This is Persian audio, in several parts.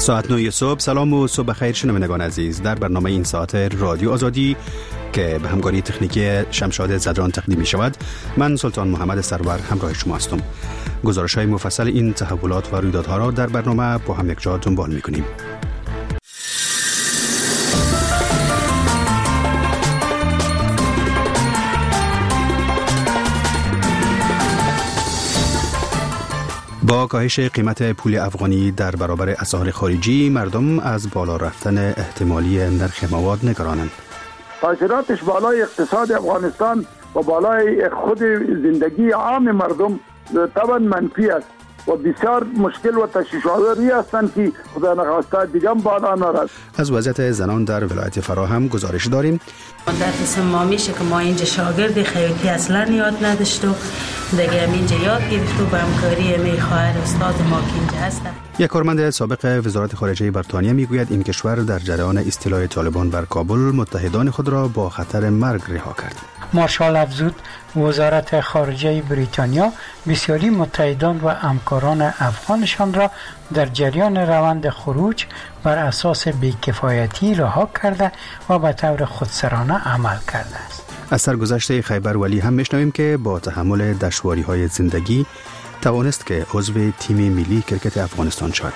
ساعت 9 صبح. سلام و صبح بخیر شنوندگان عزیز. در برنامه این ساعت رادیو آزادی که به همکاری تکنیکی شمشاد زدران تقدیم می شود، من سلطان محمد سرور همراه شما هستم. گزارش های مفصل این تحولات و رویدادها را در برنامه با هم یک جا دنبال می کنیم. با کاهش قیمت پول افغانی در برابر اسعار خارجی، مردم از بالا رفتن احتمالی نرخ مواد نگرانند. تاثیراتش بالای اقتصاد افغانستان و بالای خود زندگی عام مردم طبعا منفی است و بسیار مشکل و تشویش‌آوری هستند که خدا نخواسته دیگه بالا نرد. از وضعیت زنان در ولایت فرا هم گزارش داریم. در قسم ما میشه که ما اینجا شاگرد خیاطی اصلا یاد نداشت و دیگه اینجا یاد گرفت و به همکاری می خواهر استاد ما که اینجا هستن. یک کارمند سابق وزارت خارجه بریتانیا میگوید این کشور در جریان استیلای طالبان بر کابل متحدان خود را با خطر مرگ رها کرد. مارشال افزود وزارت خارجه بریتانیا بسیاری متحدان و همکاران افغانشان را در جریان روند خروج بر اساس بی‌کفایتی رها کرده و به طور خودسرانه عمل کرده است. از سرگذشت خیبر ولی هم میشنویم که با تحمل دشواری‌های زندگی توانست که عضو تیم ملی کرکت افغانستان شد.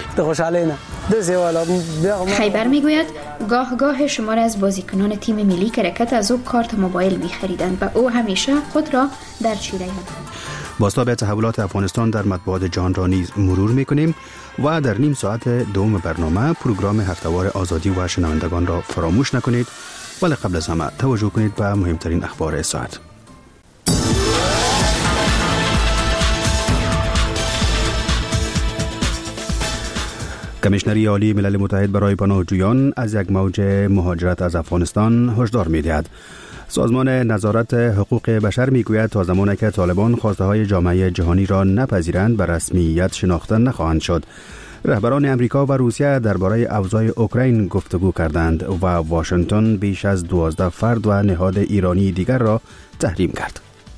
خیبر میگوید گاه شمار از بازیکنان تیم ملی کرکت از او کارت موبایل می‌خریدند و او همیشه خود را در چیره بازتاب تحولات افغانستان در مطبوعات جهان را نیز مرور می‌کنیم و در نیم ساعت دوم برنامه پروگرام هفته‌وار آزادی و شنوندگان را فراموش نکنید، ولی قبل از همه توجه کنید به مهمترین اخبار ساعت. کمیشنری عالی ملل متحد برای پناهجویان از یک موج مهاجرت از افغانستان هشدار می‌دهد. سازمان نظارت حقوق بشر میگوید تا زمانی که طالبان خواسته های جامعه جهانی را نپذیرند به رسمیت شناخته نخواهند شد. رهبران امریکا و روسیه درباره اوضاع اوکراین گفتگو کردند و واشنگتن بیش از 12 فرد و نهاد ایرانی دیگر را تحریم کرد.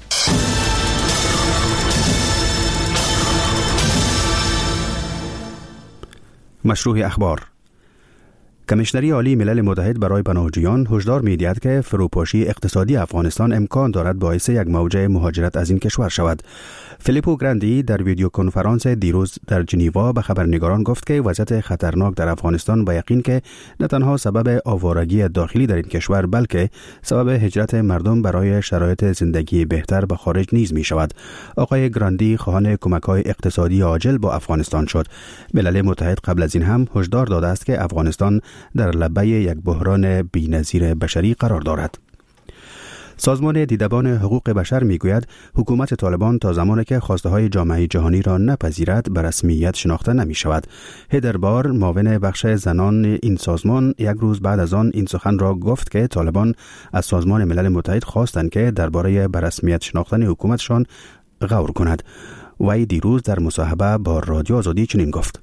مشروع اخبار. کمیشنری عالی ملل متحد برای پناهجویان هشدار می‌دهد که فروپاشی اقتصادی افغانستان امکان دارد باعث یک موج مهاجرت از این کشور شود. فیلیپو گراندی در ویدیو کنفرانس دیروز در ژنو به خبرنگاران گفت که وضعیت خطرناک در افغانستان با یقین که نه تنها سبب آوارگی داخلی در این کشور بلکه سبب هجرت مردم برای شرایط زندگی بهتر به خارج نیز می شود. آقای گراندی خواهان کمک‌های اقتصادی عاجل با افغانستان شد. ملل متحد قبل از این هم هشدار داده است که افغانستان در لبه یک بحران بی‌نظیر بشری قرار دارد. سازمان دیدبان حقوق بشر میگوید حکومت طالبان تا زمانی که خواسته های جامعه جهانی را نپذیرد به رسمیت شناخته نمی شود. هدر بار، معاون بخش زنان این سازمان، یک روز بعد از آن این سخن را گفت که طالبان از سازمان ملل متحد خواستند که درباره به رسمیت شناختن حکومتشان غور کند. وی دیروز در مصاحبه با رادیو آزادی چنین گفت: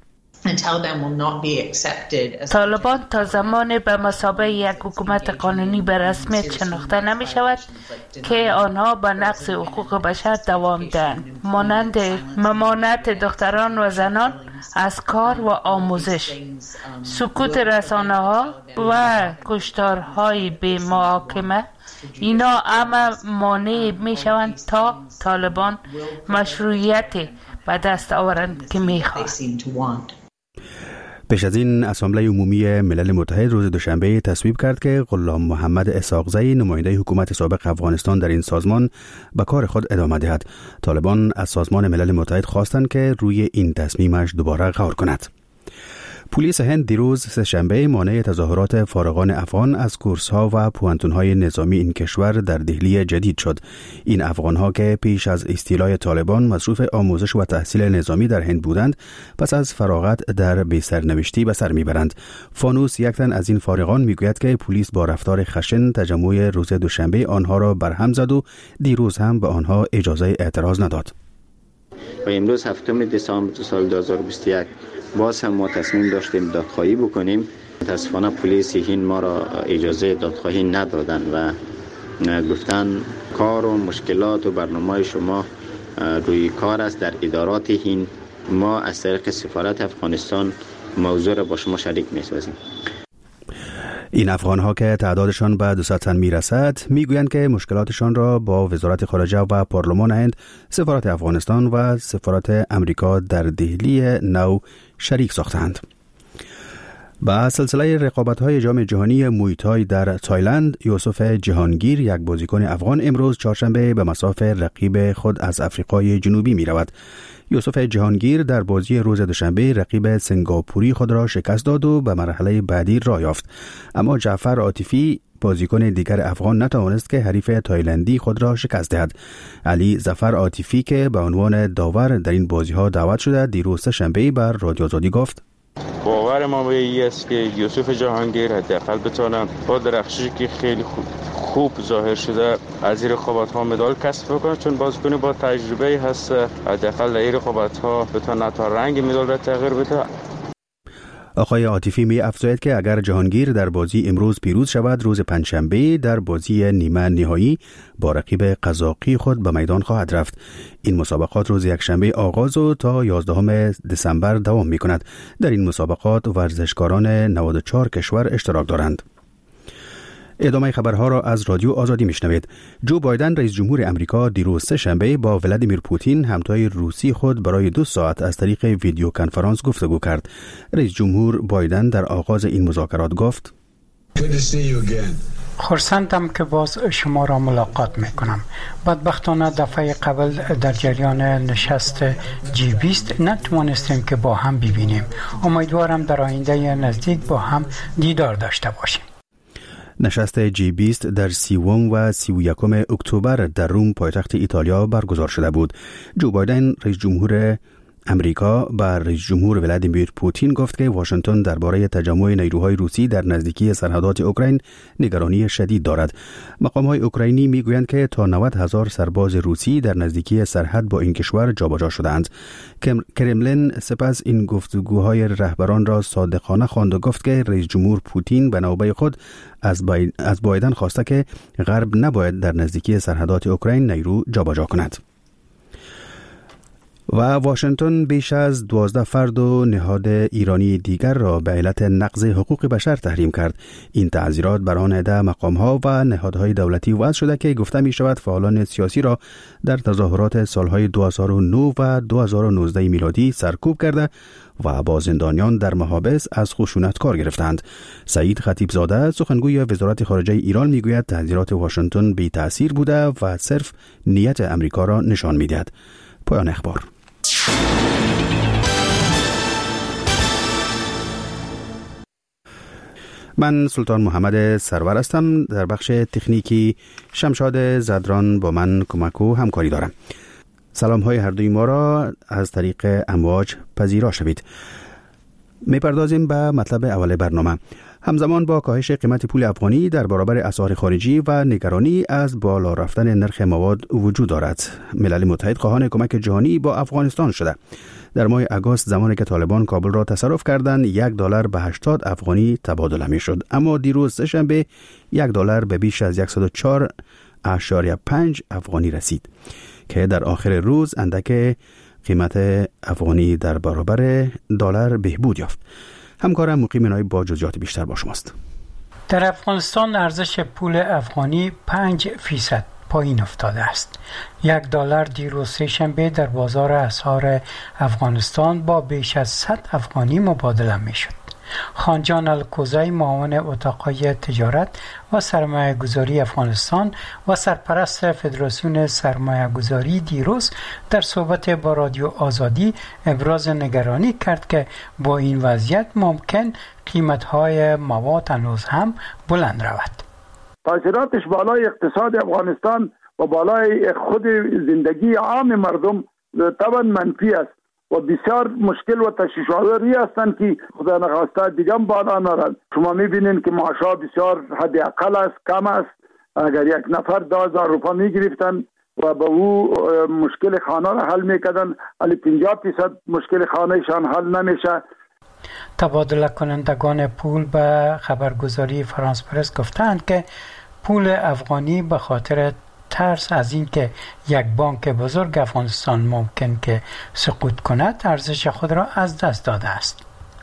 طالبان تا زمان به مثابه یک حکومت قانونی به رسمیت شناخته نمی شود که آنها به نقض حقوق بشر دوام دهند، مانند ممانعت دختران و زنان از کار و آموزش، سکوت رسانه ها و کشتارهای بی محاکمه. اینا همه مانع می شوند تا طالبان مشروعیت به دست آورند که می خواهند. پیش از این اسامبله عمومی ملل متحد روز دوشنبه تصویب کرد که غلام محمد اسحاقزی نماینده حکومت سابق افغانستان در این سازمان به کار خود ادامه دهد. طالبان از سازمان ملل متحد خواستند که روی این تصمیمش دوباره غور کند. پلیس هند دیروز سه‌شنبه مانع تظاهرات فارغان افغان از کورس‌ها و پوانتون‌های نظامی این کشور در دهلی جدید شد. این افغان‌ها که پیش از استیلای طالبان مصروف آموزش و تحصیل نظامی در هند بودند، پس از فراغت در بی‌سرنوشتی به سر می‌برند. فانوس، یک تن از این فارغان، میگوید که پلیس با رفتار خشن تجمع روز دوشنبه آنها را برهم زد و دیروز هم به آنها اجازه اعتراض نداد. و امروز 7 دسامبر سال 2021 باز هم ما تصمیم داشتیم دادخواهی بکنیم. متاسفانه پلیس هند ما را اجازه دادخواهی ندادن و گفتن کار و مشکلات و برنامه شما روی کار است در ادارات هند. ما از طریق سفارت افغانستان موضوع را با شما شریک می‌سازیم. این افغان‌ها که تعدادشان به 200 تن می‌رسد می‌گویند که مشکلاتشان را با وزارت خارجه و پارلمان هند، سفارت افغانستان و سفارت امریکا در دهلی نو شریک ساختند. با سلسله رقابت‌های جام جهانی موی تای در تایلند، یوسف جهانگیر، یک بازیکن افغان، امروز چهارشنبه به مصاف رقیب خود از آفریقای جنوبی می‌رود. یوسف جهانگیر در بازی روز دوشنبه رقیب سنگاپوری خود را شکست داد و به مرحله بعدی راه یافت. اما جعفر عاطفی، بازیکن دیگر افغان، نتوانست که حریف تایلندی خود را شکست دهد. علی ظفر عاطفی که به عنوان داور در این بازی‌ها دعوت شده، دیروز شنبه بر رادیو آزادی گفت: باور ما به این است که یوسف جهانگیر حداقل بتونه با درخششی که خیلی خوب ظاهر شده از این رقابت‌ها مدال کسب کنه، چون بازیکن با تجربه هست. حداقل در این رقابت‌ها بتونه تا رنگ مدال را تغییر بده. آقای عاطفی می افزاید که اگر جهانگیر در بازی امروز پیروز شود، روز پنجشنبه در بازی نیمه نهایی با رقیب قزاقی خود به میدان خواهد رفت. این مسابقات روز یکشنبه آغاز و تا 11 دسامبر دوام می کند. در این مسابقات ورزشکاران 94 کشور اشتراک دارند. ادامه خبرها را از رادیو آزادی میشنوید. جو بایدن رئیس جمهور امریکا دیروز سه‌شنبه با ولادیمیر پوتین همتای روسی خود برای 2 ساعت از طریق ویدیو کنفرانس گفتگو کرد. رئیس جمهور بایدن در آغاز این مذاکرات گفت: خرسندم که باز شما را ملاقات میکنم. بدبختانه دفعه قبل در جریان نشست G20 نتوانستیم که با هم ببینیم. امیدوارم در آینده نزدیک با هم دیدار داشته باشیم. نشست G20 در 30 و 31 اکتبر در روم، پایتخت ایتالیا برگزار شده بود. جو بایدن رئیس جمهور امریکا با رئیس جمهور ولادیمیر پوتین گفت که واشنگتن درباره تجمع نیروهای روسی در نزدیکی سرحدات اوکراین نگرانی شدید دارد. مقام‌های اوکراینی میگویند که تا 90,000 سرباز روسی در نزدیکی سرحد با این کشور جابجا شدند. کرملین سپس این گفتگوهای رهبران را صادقانه خواند و گفت که رئیس جمهور پوتین به نوبه خود از بایدن خواسته که غرب نباید در نزدیکی سرحدات اوکراین نیرو جابجا کند. و واشنگتن بیش از 12 فرد و نهاد ایرانی دیگر را به علت نقض حقوق بشر تحریم کرد. این تعزیرات بر آن عده مقام‌ها و نهادهای دولتی وضع شده که گفته می شود فعالان سیاسی را در تظاهرات سالهای 2009 و 2019 میلادی سرکوب کرده و با زندانیان در محابس از خشونت کار گرفتند. سعید خطیبزاده، سخنگوی وزارت خارجه ایران، میگوید تعزیرات واشنگتن بی تأثیر بوده و صرف نیت امریکا را نشان می‌دهد. پایان اخبار. من سلطان محمد سرور هستم. در بخش تکنیکی شمشاد زدران با من کمک و همکاری دارم. سلام های هر دوی ما را از طریق امواج پذیرا شوید. میپردازیم به مطلب اول برنامه. همزمان با کاهش قیمت پول افغانی در برابر اسعار خارجی و نگرانی از بالا رفتن نرخ مواد وجود دارد، ملل متحد خواهان کمک جهانی با افغانستان شده. در ماه اگست زمانی که طالبان کابل را تصرف کردند $1 به 80 افغانی تبادله می شد، اما دیروز سه‌شنبه $1 به بیش از 104.5 افغانی رسید که در آخر روز اندک قیمت افغانی در برابر دلار بهبود یافت. همکارم مقیم نایب با جزئیات بیشتر با شماست. در افغانستان ارزش پول افغانی 5% پایین افتاده است. $1 دیروز سه‌شنبه در بازار اسعار افغانستان با بیش از 100 افغانی مبادله می شد. خانجان الکوزی، معاون اتاقهای تجارت و سرمایه گذاری افغانستان و سرپرست فدراسیون سرمایه گذاری، دیروز در صحبت با رادیو آزادی ابراز نگرانی کرد که با این وضعیت ممکن قیمت‌های مواد هنوز هم بلند رود. تاثیراتش بالای اقتصاد افغانستان و بالای خود زندگی عام مردم طبعا منفی است و بسیار مشکل و تشویش‌آوری هستند که خدا نخواسته دیگه بالا نرند. شما می‌بینید که معاشها بسیار حد اقل است، کم است. اگر یک نفر 10,000 روپیه می‌گرفتن و به او مشکل خانه را حل می‌کردن، ولی 50% مشکل خانه‌شان حل نمیشه. تبادله کنندگان پول به خبرگزاری فرانس پرس گفتند که پول افغانی به خاطر ترس از این که یک بانک بزرگ افغانستان ممکن که سقوط کند ارزش خود را از دست داده است.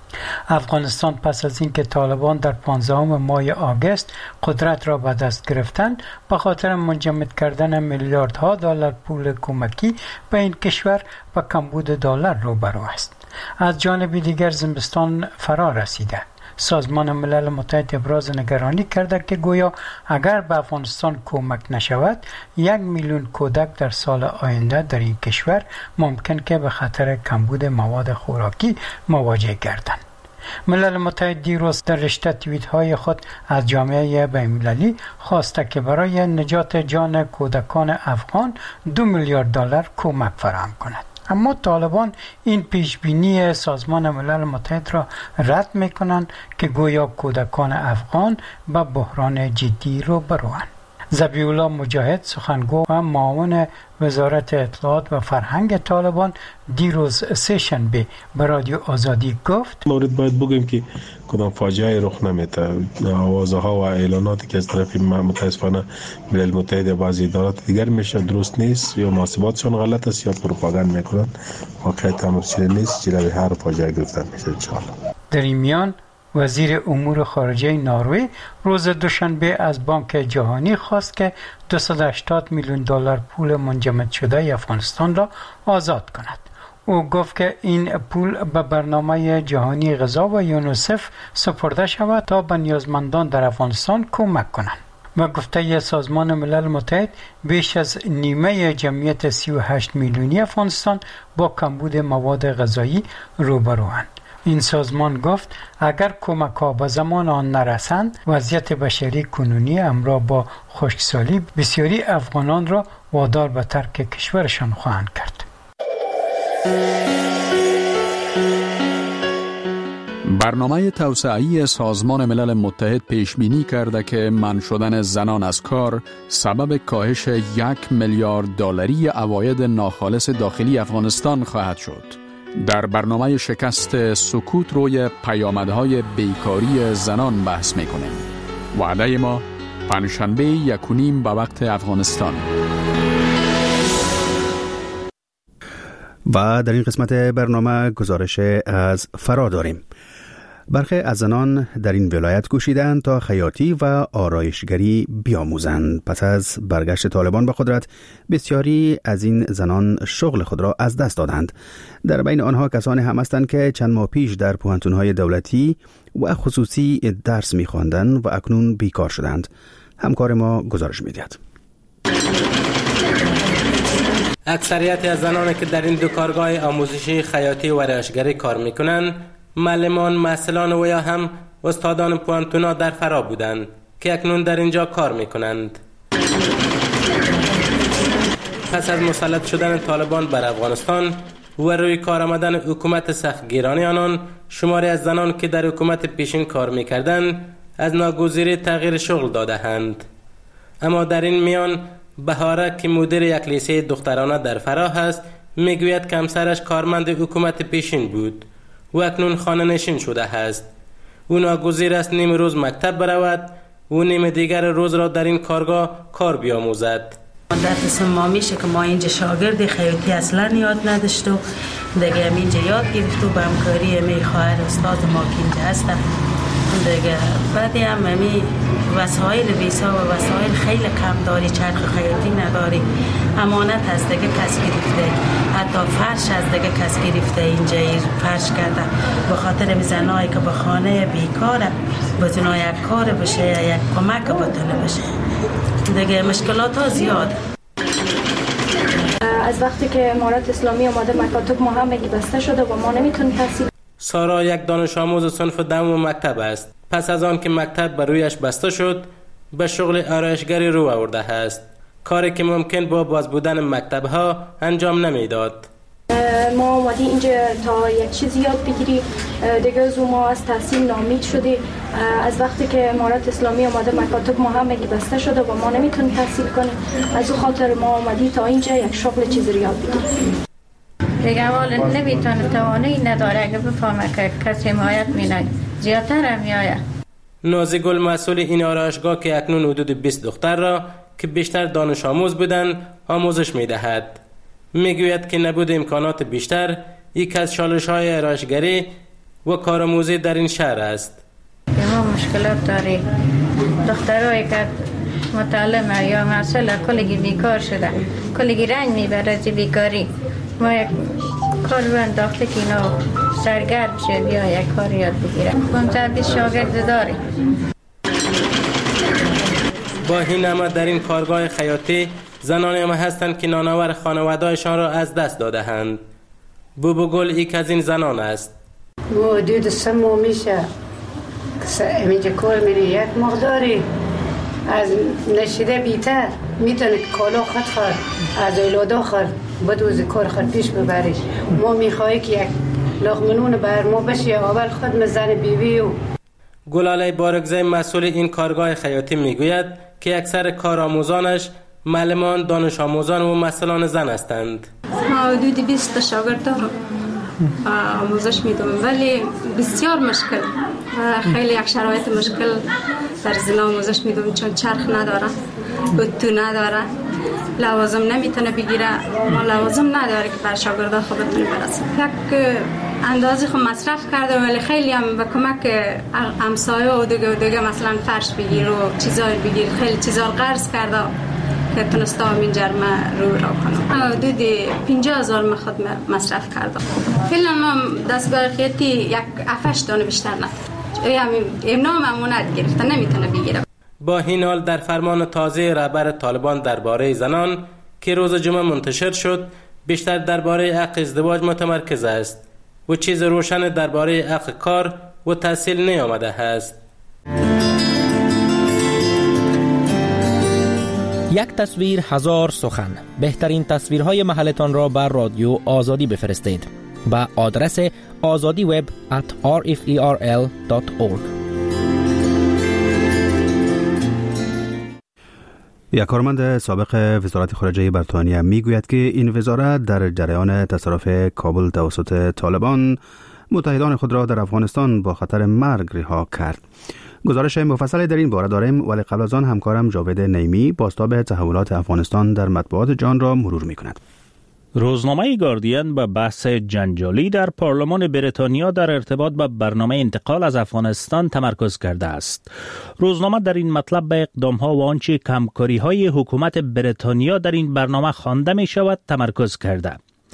افغانستان پس از اینکه طالبان در 15 ماه آگوست قدرت را به دست گرفتند به خاطر منجمد کردن میلیاردها دلار پول کمکی به این کشور و کمبود دلار روبرو است. از جانب دیگر زمستان فرا رسیده. سازمان ملل متحد ابراز نگرانی کرده که گویا اگر به افغانستان کمک نشود 1 میلیون کودک در سال آینده در این کشور ممکن که به خطر کمبود مواد خوراکی مواجه گردند. ملل متحد دیروز در رشته توییت های خود از جامعه بین‌المللی خواسته که برای نجات جان کودکان افغان 2 میلیارد دلار کمک فراهم کند. اما طالبان این پیشبینی سازمان ملل متحد را رد میکنند که گویا کودکان افغان به بحران جدی روبروند. ذبیح الله مجاهد سخنگو و معاون وزارت اطلاعات و فرهنگ طالبان دیروز سه‌شنبه به رادیو آزادی گفت مورد باید بگیم که کدام فاجعه رخ نمیده. آوازها و اعلاناتی که از طرف متاسفانه ملل متحد و بعضی ادارات دیگر میشه درست نیست، یا محاسباتشان غلط است یا پروپاگاند میکنن. واقعیت امر چنین نیست. جلوی هر فاجعه گرفتن میشه ان شاء الله. در این میان وزیر امور خارجه نروژ روز دوشنبه از بانک جهانی خواست که 280 میلیون دلار پول منجمد شده افغانستان را آزاد کند. او گفت که این پول به برنامه جهانی غذا و یونیسف سپرده شود تا به نیازمندان در افغانستان کمک کنند. و گفته سازمان ملل متحد بیش از نیمه جمعیت 38 میلیونی افغانستان با کمبود مواد غذایی روبروند. این سازمان گفت اگر کمک ها به زمان آن نرسند وضعیت بشری کنونی همراه با خشکسالی بسیاری افغانان را وادار به ترک کشورشان خواهند کرد. برنامه توسعه‌ای سازمان ملل متحد پیش بینی کرده که منع شدن زنان از کار سبب کاهش 1 میلیارد دلاری عواید ناخالص داخلی افغانستان خواهد شد. در برنامه شکست سکوت روی پیامدهای بیکاری زنان بحث میکنیم. وعده ما پنجشنبه 1:30 به وقت افغانستان. و در این قسمت برنامه گزارش از فرا داریم. برخی از زنان در این ولایت کوشیدند تا خیاطی و آرایشگری بیاموزند. پس از برگشت طالبان به قدرت بسیاری از این زنان شغل خود را از دست دادند. در بین آنها کسانی هم هستند که چند ماه پیش در پوهنتون‌های دولتی و خصوصی درس می‌خواندند و اکنون بیکار شدند. همکار ما گزارش می‌دهد. اکثریت از زنانی که در این دو کارگاه آموزشی خیاطی و آرایشگری کار می‌کنند معلمان، محصلان و یا هم استادان پوهنتون‌ها در فرا بودند که اکنون در اینجا کار میکنند. پس از مسلط شدن طالبان بر افغانستان و روی کار آمدن حکومت سختگیرانه آنان، شماری از زنان که در حکومت پیشین کار میکردند از ناگزیری تغییر شغل داده‌اند. اما در این میان بهاره که مدیر یک لیسه دخترانه در فرا است میگوید که همسرش کارمند حکومت پیشین بود و اکنون خانه نشین شده است. او ناگزیر است نیم روز مکتب برود و نیم دیگر روز را در این کارگاه کار بیاموزد. در قسم ما میشه که ما اینجا شاگرد خیاطی اصلا یاد نداشت و دیگه هم اینجا یاد گرفت و به همکاری امی خواهر استاد ما که اینجا هستم دیگه. بعدی هم امی وسایل ویسا و وسایل خیلی کم داری، چرخ خیاطی نداری، امانت از دیگه کس گرفته، حتی فرش از دیگه کس گرفته اینجا فرش کرده. به خاطر میزنایی که به خانه بیکاره بتونه یک کار بشه، یک کمک بتونه بشه، دیگه مشکلات ها زیاد. از وقتی که امارات اسلامی آمده مکاتب ما هم بسته شده و ما نمیتونیم تحصیل. سارا یک دانش آموز صنف دهم مکتب است. پس از آن که مکتب بر رویش بسته شد به شغل آرایشگری رو آورده است، کاری که ممکن با باز بودن مکتب ها انجام نمیداد. ما اومدی اینجا تا یک چیز یاد بگیری، دیگه از ما از تحصیل ناامید شدی. از وقتی که امارات اسلامی آمده مکاتب ما هم بسته شده و ما نمیتونیم تحصیل کنیم، از اون خاطر ما اومدی تا اینجا یک شغل چیزی رو یاد بگیریم. دیگه اول نمیتونه توانایی نداره، اگه بفهمه که کسی حمایت مینه زیادتر هم میآید. نازگل مسئول این آرایشگاه که اکنون حدود 20 دختر را که بیشتر دانش آموز بودند آموزش میدهد، میگوید که نبود امکانات بیشتر یک از چالش‌های آرایشگری و کارآموزی در این شهر است. ما مشکلات داریم. دخترایی که متعلم یا مسئله کلگی بیکار شده، کلگی رنج میبره از بیکاری. ما یک کار رو انداخته که اینا سرگرم شه بیا یک کار یاد بگیره. 15-20 شاگرد داریم. با این همه در این کارگاه خیاطی زنانی هم هستند که نانآور خانواده‌شان را از دست داده‌اند. بوبو گل یک از این زنان است. حدود 3 ماه میشه اینجا کار میری، یک مقداری از نشیده بیتر میتونه کالا خود خورد از اولادا خورد بدوز کار خود پیش ببریش. ما میخواهی که یک لغمنون بر ما بشه اول خود مزن بیوی. و گلاله بارگزای مسئول این کارگاه خیاطی میگوید که اکثر کارآموزانش معلمان، دانش آموزان و مسئولان زن هستند. ما حدود 20 شاگرد دارم آموزش میدم، ولی بسیار مشکل و خیلی یک شرایط مشکل در زن آموزش میدم، چون چرخ نداره، اتو نداره، لوازم نمیتونه بگیره، ما لوازم نداره که بر شاگردا خوب بتونه برسه. یک اندازه خود مصرف کرده ولی خیلی هم به کمک همسایه و دیگه مثلا فرش بگیر و چیزای بگیر، خیلی چیزا قرض کرده که تونستم این جرمه رو کنم. حدود 50,000 خود مصرف کردم. فعلا ما دستگاه خیاطی یک 7-8 دانه بیشتر نداره. امنا ممنوعیت گرفته، نمیتونه بگیره. با این حال در فرمان تازه رهبر طالبان درباره زنان که روز جمعه منتشر شد بیشتر درباره حق ازدواج متمرکز است و چیز روشن درباره حق کار و تحصیل نیامده است. یک تصویر هزار سخن. بهترین تصویرهای محلتان را بر رادیو آزادی بفرستید با آدرس azadiweb@rferl.org. یک کارمند سابق وزارت خارجه بریتانیا میگوید که این وزارت در جریان تصرف کابل توسط طالبان متحدان خود را در افغانستان با خطر مرگ رها کرد. گزارش مفصل در این باره داریم، ولی قبل از آن همکارم جاوید نیمی بازتاب تحولات افغانستان در مطبوعات جهان را مرور می‌کند. روزنامه گاردین به بحث جنجالی در پارلمان بریتانیا در ارتباط با برنامه انتقال از افغانستان تمرکز کرده است. روزنامه در این مطلب به اقدام‌ها و آنچه کمکاری‌های حکومت بریتانیا در این برنامه خوانده می‌شود تمرکز کرده.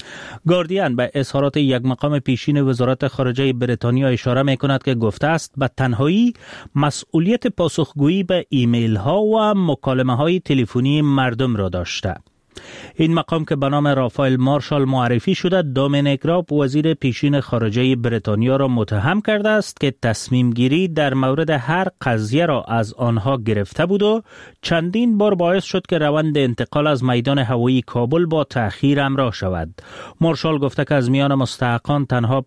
گاردین به اظهارات یک مقام پیشین وزارت خارجه بریتانیا اشاره می‌کند که گفته است به تنهایی مسئولیت پاسخگویی به ایمیل ها و مکالمه های تلفنی مردم را داشته. این مقام که به نام رافائل مارشال معرفی شده، دومینیک راب وزیر پیشین خارجه بریتانیا را متهم کرده است که تصمیم گیری در مورد هر قضیه را از آنها گرفته بود و چندین بار باعث شد که روند انتقال از میدان هوایی کابل با تأخیر همراه شود. مارشال گفته که از میان مستحقان تنها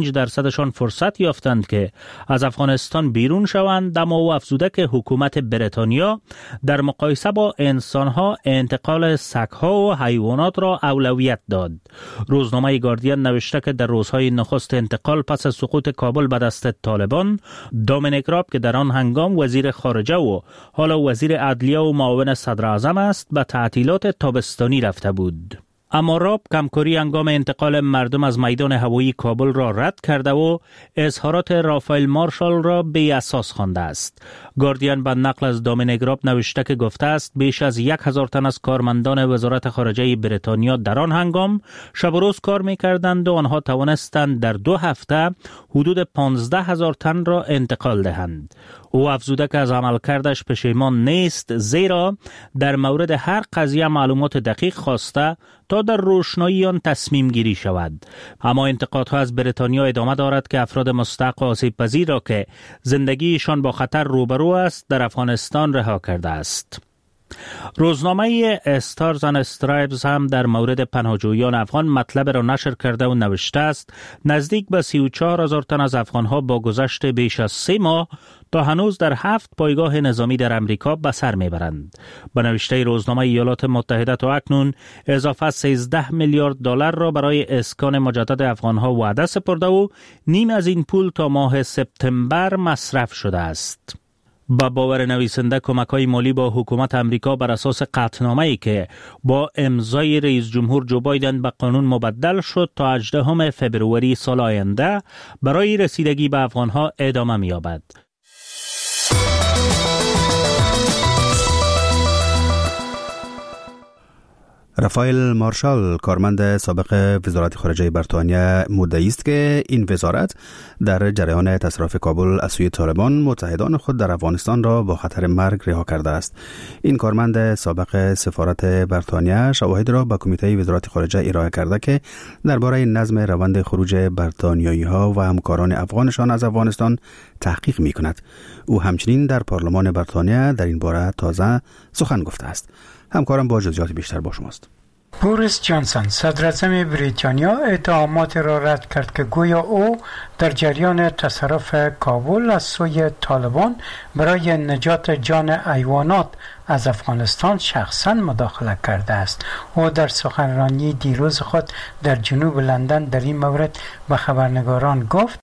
5% فرصت یافتند که از افغانستان بیرون شوند، اما او افزوده که حکومت بریتانیا در مقایسه با انسانها انتقال سگ‌ها و حیوانات را اولویت داد. روزنامه گاردین نوشته که در روزهای نخست انتقال پس از سقوط کابل به دست طالبان، دومینیک راب که در آن هنگام وزیر خارجه و حالا وزیر عدلیه و معاون صدر اعظم است، به تعطیلات تابستانی رفته بود. اما راب کمکاری هنگام انتقال مردم از میدان هوایی کابل را رد کرده و اظهارات رافائل مارشال را بی اساس خوانده است. گاردین به نقل از دومینیک راب نوشته که گفته است بیش از 1,000 تن از کارمندان وزارت خارجه بریتانیا در آن هنگام شب و روز کار می‌کردند و آنها توانستند در 2 هفته حدود 15,000 تن را انتقال دهند. او افزوده که از عملکردش پشیمان نیست، زیرا در مورد هر قضیه معلومات دقیق خواسته تا در روشنایی آن تصمیم گیری شود. اما انتقادها از بریتانیا ادامه دارد که افراد مستحق آسیب پذیر را که زندگیشان با خطر روبرو است در افغانستان رها کرده است. روزنامه استارز اند استرایپز هم در مورد پناهجویان افغان مطلب را نشر کرده و نوشته است نزدیک به 34,000 تن از افغانها با گذشت بیش از 3 ماه تا هنوز در 7 پایگاه نظامی در امریکا به سر میبرند. به نوشته روزنامه ایالات متحده تا اکنون اضافه 13 میلیارد دلار را برای اسکان مجدد افغانها وعده سپرده و نیم از این پول تا ماه سپتامبر مصرف شده است. با باور نویسنده کمک‌های مالی با حکومت امریکا بر اساس قطعنامه‌ای که با امضای رئیس جمهور جو بایدن به قانون مبدل شد تا 18 فبروری سال آینده برای رسیدگی به افغان‌ها ادامه می‌یابد. رافائل مارشال کارمند سابق وزارت خارجه بریتانیا مدعی است که این وزارت در جریان تصرف کابل از سوی طالبان متحدان خود در افغانستان را با خطر مرگ رها کرده است. این کارمند سابق سفارت بریتانیا شواهد را به کمیته وزارت خارجه ارائه کرده که درباره نظم روند خروج بریتانیایی‌ها و همکاران افغانشان از افغانستان تحقیق می‌کند. او همچنین در پارلمان بریتانیا در این باره تازه سخن گفته است. همکارم با جزئیات بیشتر با شماست. بوریس جانسون صدراعظم بریتانیا اتهامات را رد کرد که گویا او در جریان تصرف کابل از سوی طالبان برای نجات جان حیوانات از افغانستان شخصا مداخله کرده است. او در سخنرانی دیروز خود در جنوب لندن در این مورد به خبرنگاران گفت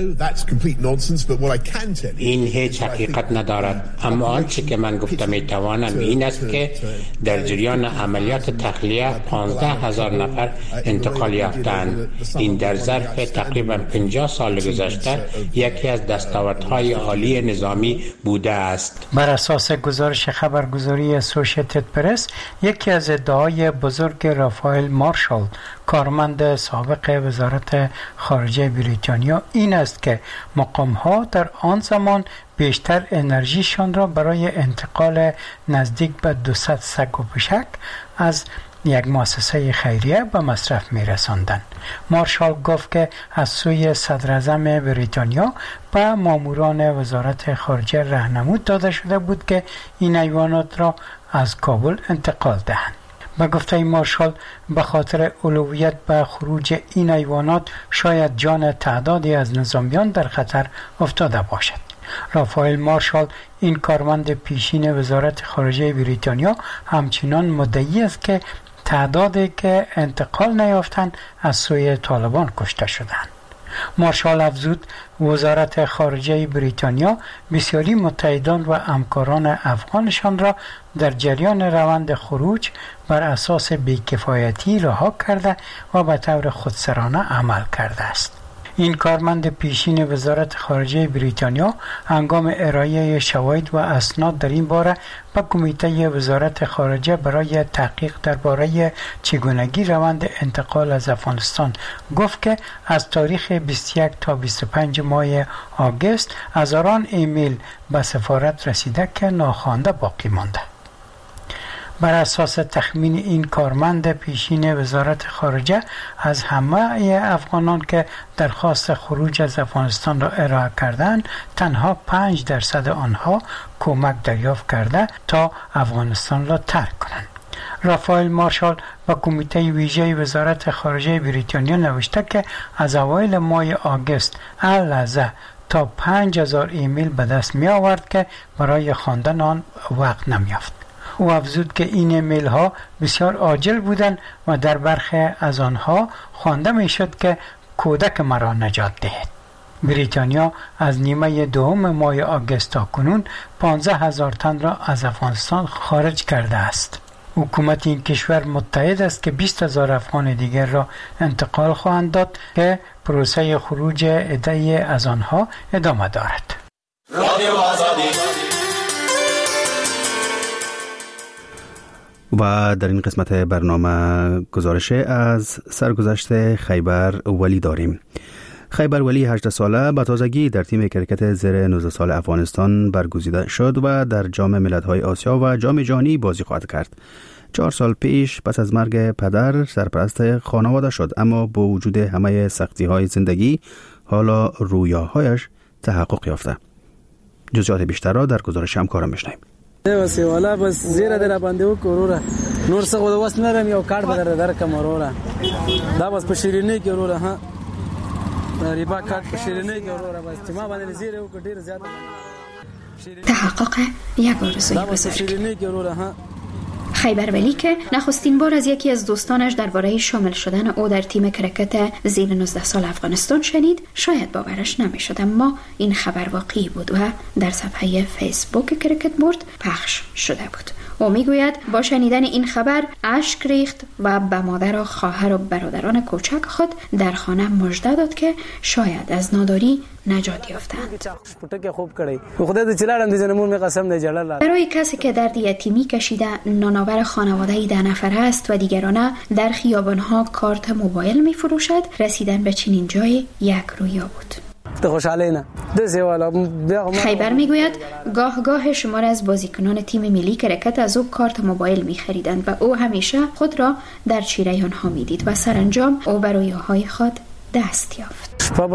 این هیچ حقیقت ندارد، اما آنچه که من گفته میتوانم این است که در جریان عملیات تخلیه 15,000 نفر انتقال یافتند. این در ظرف تقریبا 50 سال گذشته یکی از دستاوردهای عالی نظامی بوده است. بر اساس گزارش خبرگزاری اسوسییتد پرس، یکی از ادعای بزرگ رافائل مارشال کارمند سابق وزارت خارجه بریتانیا این است که مقام‌ها در آن زمان بیشتر انرژیشان را برای انتقال نزدیک به 200 سگ و پشک از یک مؤسسه خیریه به مصرف می رساندند. مارشال گفت که از سوی صدراعظم بریتانیا به ماموران وزارت خارجه راهنمود داده شده بود که این حیوانات را از کابل انتقال دهند. به گفته مارشال به خاطر اولویت به خروج این حیوانات شاید جان تعدادی از نظامیان در خطر افتاده باشد. رافائل مارشال این کارمند پیشین وزارت خارجه بریتانیا همچنان مدعی است که تعدادی که انتقال نیافتند از سوی طالبان کشته شدند. مارشال افزود وزارت خارجه بریتانیا بسیاری متحدان و همکاران افغانشان را در جریان روند خروج بر اساس بی‌کفایتی رها کرده و به طور خودسرانه عمل کرده است. این کارمند پیشین وزارت خارجه بریتانیا هنگام ارائه شواهد و اسناد در این باره به کمیته وزارت خارجه برای تحقیق درباره چگونگی روند انتقال از افغانستان گفت که از تاریخ 21 تا 25 ماه آگوست هزاران ایمیل به سفارت رسیده که ناخوانده باقی مانده. بر اساس تخمین این کارمند پیشین وزارت خارجه از همه افغانان که درخواست خروج از افغانستان را ارائه کردند تنها 5% آنها کمک دریافت کرده تا افغانستان را ترک کنند. رافائل مارشال با کمیته ویژه وزارت خارجه بریتانیا نوشته که از اوایل ماه آگوست لحظه تا 5000 ایمیل به دست می آورد که برای خواندن آن وقت نمیافت. او افزود که این ایمیل ها بسیار عاجل بودند و در برخی از آنها خوانده می شد که کودک مرا نجات دهید. بریتانیا از نیمه دوم ماه آگوست تا کنون 15,000 تن را از افغانستان خارج کرده است. حکومت این کشور متحد است که 20,000 افغان دیگر را انتقال خواهند داد که پروسه خروج عده‌ای از آنها ادامه دارد. و در این قسمت برنامه گزارش از سرگذشت خیبر ولی داریم. خیبر ولی 18 ساله به تازگی در تیم کرکت زیر 19 سال افغانستان برگزیده شد و در جام ملت‌های آسیا و جام جهانی بازی خواهد کرد. 4 سال پیش پس از مرگ پدر سرپرست خانواده شد، اما با وجود همه سختی‌های زندگی حالا رویاهایش تحقق یافته. جزئیات بیشتر را در گزارش همکارم می‌شنویم. واسه والا بس زیره در باندې وکړوره نور څه غو واس نه رم یو کارت بدر درکم وروره دا بس په شیرینی کې وروره ها ریبا کارت په شیرینی کې وروره بس چې ما باندې زیره وکړ ډیر زیات تحقق یک آرزوی بزرگ. خیبرولی که نخستین بار از یکی از دوستانش درباره شامل شدن او در تیم کرکت زیر 19 سال افغانستان شنید، شاید باورش نمیشد، اما این خبر واقعی بود و در صفحه فیسبوک کرکت بورد پخش شده بود. او میگوید با شنیدن این خبر اشک ریخت و به مادر و خواهر و برادران کوچک خود در خانه مژده داد که شاید از ناداری نجات یافتند. برای کسی که درد یتیمی کشیده نانآور خانواده 10 نفره است و دیگرانه در خیابانها کارت موبایل می فروشد، رسیدن به چنین جای یک رویا بود. خیبر میگوید گاه شمار از بازیکنان تیم ملی کرکت از او کارت موبایل می خریدند و او همیشه خود را در چیره آنها می دید و سرانجام او بر رویاهای خود دست یافت.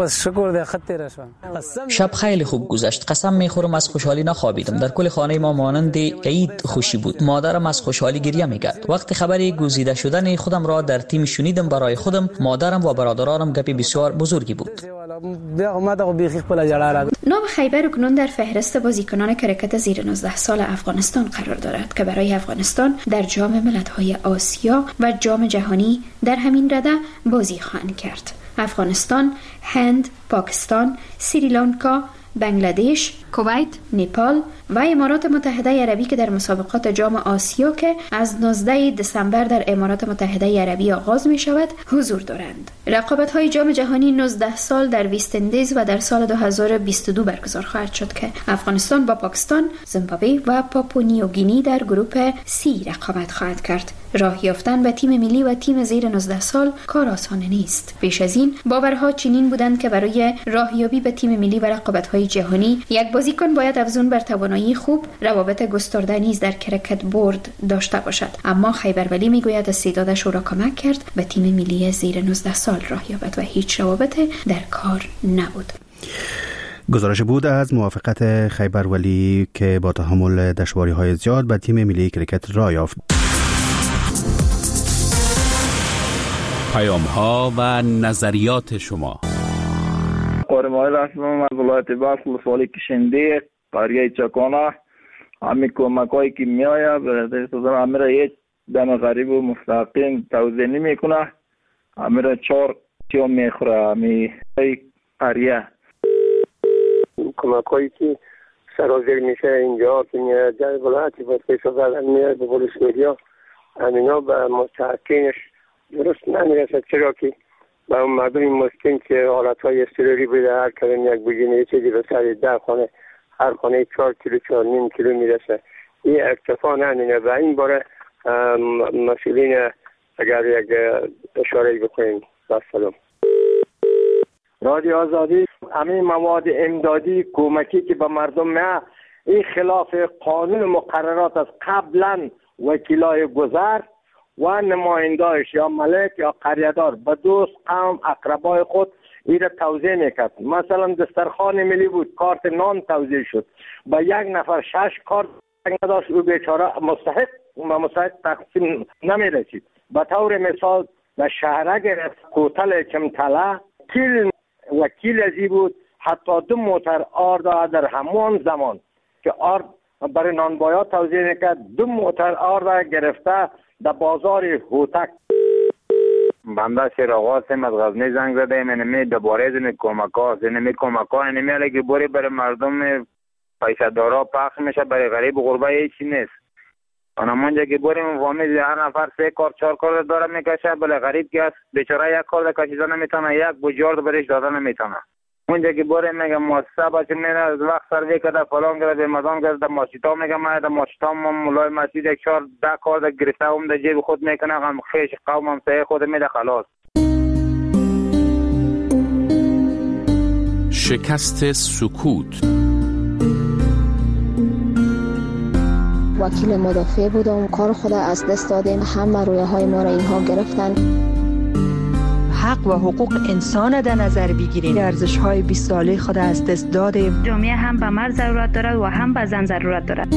شب خیلی خوب گذشت. قسم میخورم از خوشحالی نخوابیدم. در کل خانه ما مانند عید خوشی بود. مادرم از خوشحالی گریه میکرد. وقتی خبر گزیده شدن خودم را در تیم شنیدم، برای خودم، مادرم و برادرانم گپی بسیار بزرگی بود. نام خیبر اکنون در فهرست بازیکنان کرکت زیر 19 سال افغانستان قرار دارد که برای افغانستان در جام ملت‌های آسیا و جام جهانی در همین رده بازی خواهند کرد. افغانستان، هند، پاکستان، سریلانکا، بنگلادش، کویت، نپال و امارات متحده عربی که در مسابقات جام آسیا که از 19 دسامبر در امارات متحده عربی آغاز می شود حضور دارند. رقابت‌های جام جهانی 19 سال در وست اندیز و در سال 2022 برگزار خواهد شد که افغانستان با پاکستان، زیمبابوه و پاپونیوگینی در گروه سی رقابت خواهد کرد. راه یافتن به تیم ملی و تیم زیر 19 سال کار آسان نیست. پیش از این باورها چنین بودند که برای راهیابی به تیم ملی و رقابت‌های جهانی یک بازیکن باید افزون بر توانایی خوب، روابط گسترده نیز در کرکت بورد داشته باشد. اما خیبرولی میگوید استعدادش او را کمک کرد به تیم ملی زیر 19 سال راه یابد و هیچ روابط در کار نبود. گزارش بود از موافقت خیبرولی که با تحمل دشواری‌های زیاد به تیم ملی کرکت راه یافت. پیام‌ها و نظریات شما. قرمای رسمم از ولایت بلخ ولسوالی کشنده قریه چکانه. همین کمک‌هایی که می‌آید برای همین را یک دم غریب و مستقیم توضیح نمی‌کنه. همین را 4 کیلو می‌خوره همین قریه. کمک‌هایی که سرازیر میشه اینجا که میاد در ولایت بلخ میاد به ولسوالی‌ها همینا به مستحقینش درست نمیرسد، چرا که با اون مردم مسکین که حالتهای اضطراری بوده، هر کدام یک بوجینه چیزی به سر 10 خانه، هر خانه 4 کیلو 4.5 کیلو میرسه. این اکتفا نمینه و این باره مسئولین اگر یک اشاره بکنیم. سلام. رادیو آزادی، همین مواد امدادی کمکی که به مردم نه، این خلاف قانون مقررات از قبلا وکیلای گذر و نماینده‌اش یا ملک یا قریه‌دار به دوست قوم اقربای خود ایره توزیع میکرد. مثلا دسترخوان ملی بود، کارت نان توزیع شد، با یک نفر 6 کارت نداشت، او بیچاره مستحق تقسیم نمیرسید. به طور مثال به شهره گرفت کوتل چمتله کیل وکیل ازی بود، حتی 2 موتر آرد در همون زمان که آرد برای نانبایا توزیع میکرد، 2 موتر آرد گرفته در بازار هوتک. بنده شراغاسم از غزنی زنگ زده ایم. اینمی دوباره زنی کمک‌ها اینمی علیه بوری برای مردم پیشه‌دارا پخش میشه، برای غریب غربه هیچی نیست. آنمانجا که بوریم فامیل هر نفر 3 کار 4 کار داره میکشه، برای غریب که است بیچاره یک کار کشیده نمیتونه، یک بوجارد برش داده نمیتونه. اونجا که بوریم میگه مؤسسه باشه میره از وقت سروی کرده فلان کرده مدام کرده ماشیتا میگه من در ماشیتا مولای مسجد 4-10 کار گرفته هم در جیب خود میکنه، هم خیش قوم هم سایه خود میده خلاص. شکست سکوت. وکیل مدافع بودم، کار خود از دست دادیم، همه رویاهای ما را اینها گرفتن. حق و حقوق انسان در نظر بگیریم، ارزش‌های 20 ساله خود از دست دادیم. جامعه هم به مرد ضرورت دارد و هم به زن ضرورت دارد.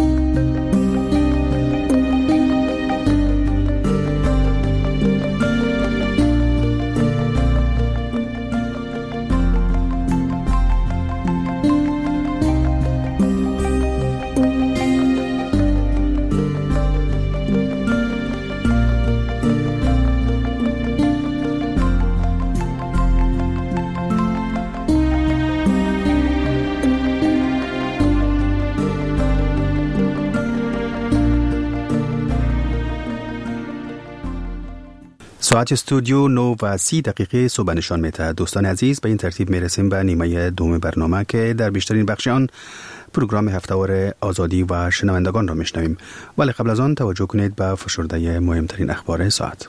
ساعت استودیو 9:30 صبح نشان می‌دهد. دوستان عزیز، به این ترتیب میرسیم به نیمه دوم برنامه که در بیشترین بخش آن پروگرام هفته‌وار آزادی و شنوندگان را میشنویم. ولی قبل از آن توجه کنید به فشرده مهمترین اخبار ساعت.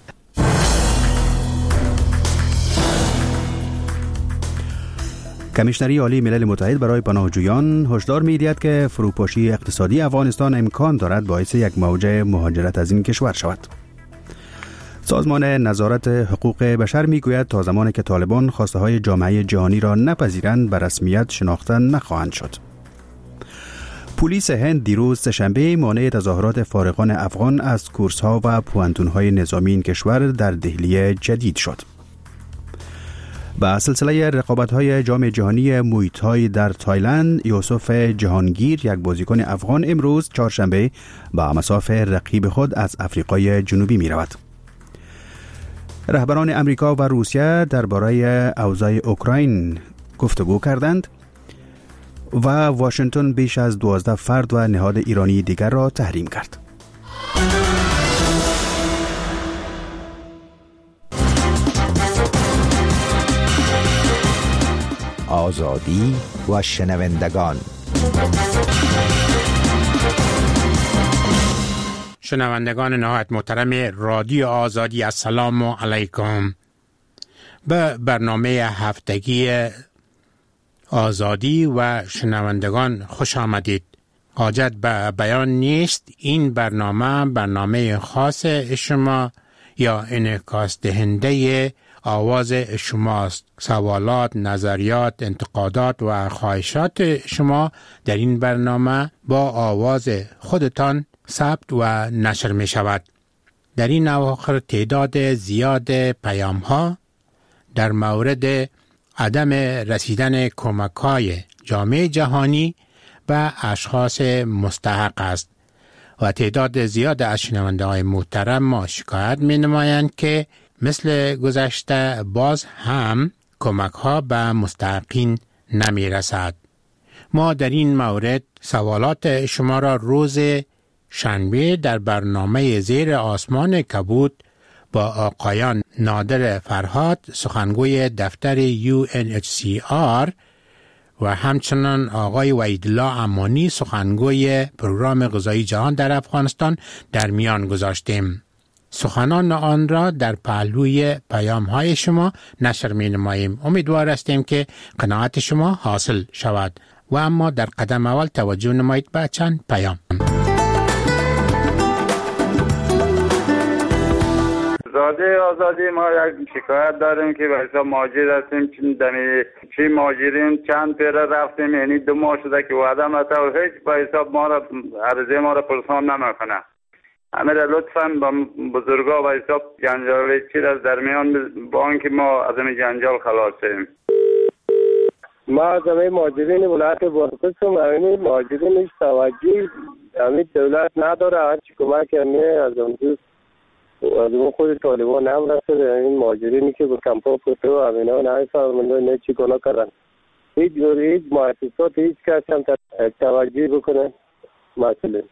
کمیشنری عالی ملل متحد برای پناهجویان هشدار می‌دهد که فروپاشی اقتصادی افغانستان امکان دارد باعث یک موج مهاجرت از این کشور شود. سازمان نظارت حقوق بشر میگوید تا زمانی که طالبان خواسته‌های جامعه جهانی را نپذیرند به رسمیت شناخته نخواهند شد. پلیس هند دیروز سه‌شنبه مانع تظاهرات فارغان افغان از کورس‌ها و پوانتون‌های نظامی این کشور در دهلی جدید شد. با سلسله رقابت‌های جام جهانی موی تای در تایلند، یوسف جهانگیر یک بازیکن افغان امروز چهارشنبه با مصاف رقیب خود از آفریقای جنوبی می‌رود. رهبران امریکا و روسیه درباره اوضاع اوکراین گفتگو کردند و واشنگتن بیش از 12 فرد و نهاد ایرانی دیگر را تحریم کرد. آزادی و شنوندگان. شنوندگان نهایت محترم رادیو آزادی، السلام علیکم. به برنامه هفتگی آزادی و شنوندگان خوش آمدید. حاجت به بیان نیست این برنامه خاص شما یا انعکاس دهنده آواز شماست. سوالات، نظریات، انتقادات و خواهشات شما در این برنامه با آواز خودتان ثبت و نشر می شود. در این اواخر تعداد زیاد پیام ها در مورد عدم رسیدن کمک‌های جامعه جهانی به اشخاص مستحق است و تعداد زیاد از شنونده‌های محترم ما شکایت می نمایند که مثل گذشته باز هم کمک‌ها به مستحقین نمی رسد. ما در این مورد سوالات شما را روز شنبه در برنامه زیر آسمان کبود با آقایان نادر فرهاد سخنگوی دفتر UNHCR و همچنان آقای وحیدالله امانی سخنگوی پروگرام غذایی جهان در افغانستان در میان گذاشتیم. سخنان آن را در پهلوی پیام‌های شما نشر می‌نماییم. امیدوار هستیم که قناعت شما حاصل شود و اما در قدم اول توجه نمایید به چند پیام. آزادی ما یک شکایت داریم که به حساب مهاجر هستیم. چی مهاجرین چند پیره رفتیم، یعنی 2 ماه شده که وعده مته و هیچ به حساب ما را عرضه ما را پرسان نمیکنه. همه را لطفاً با بزرگا به حساب جنجال چی از در میان با آنکه ما از این جنجال خلاص شیم. ما از همه مهاجرین ولایت بادغیس همین مهاجرین هیچ توجهی همین دولت نداره. هرچی کمک همیه از اون دوست از اون خود طالبان هم رسده. این مهاجرینی که به کمپا پوته و همینا نمیفهمند نه چی کلا کردن. هیچ مؤسسات هیچ کس هم توجهی بکنه مسئله.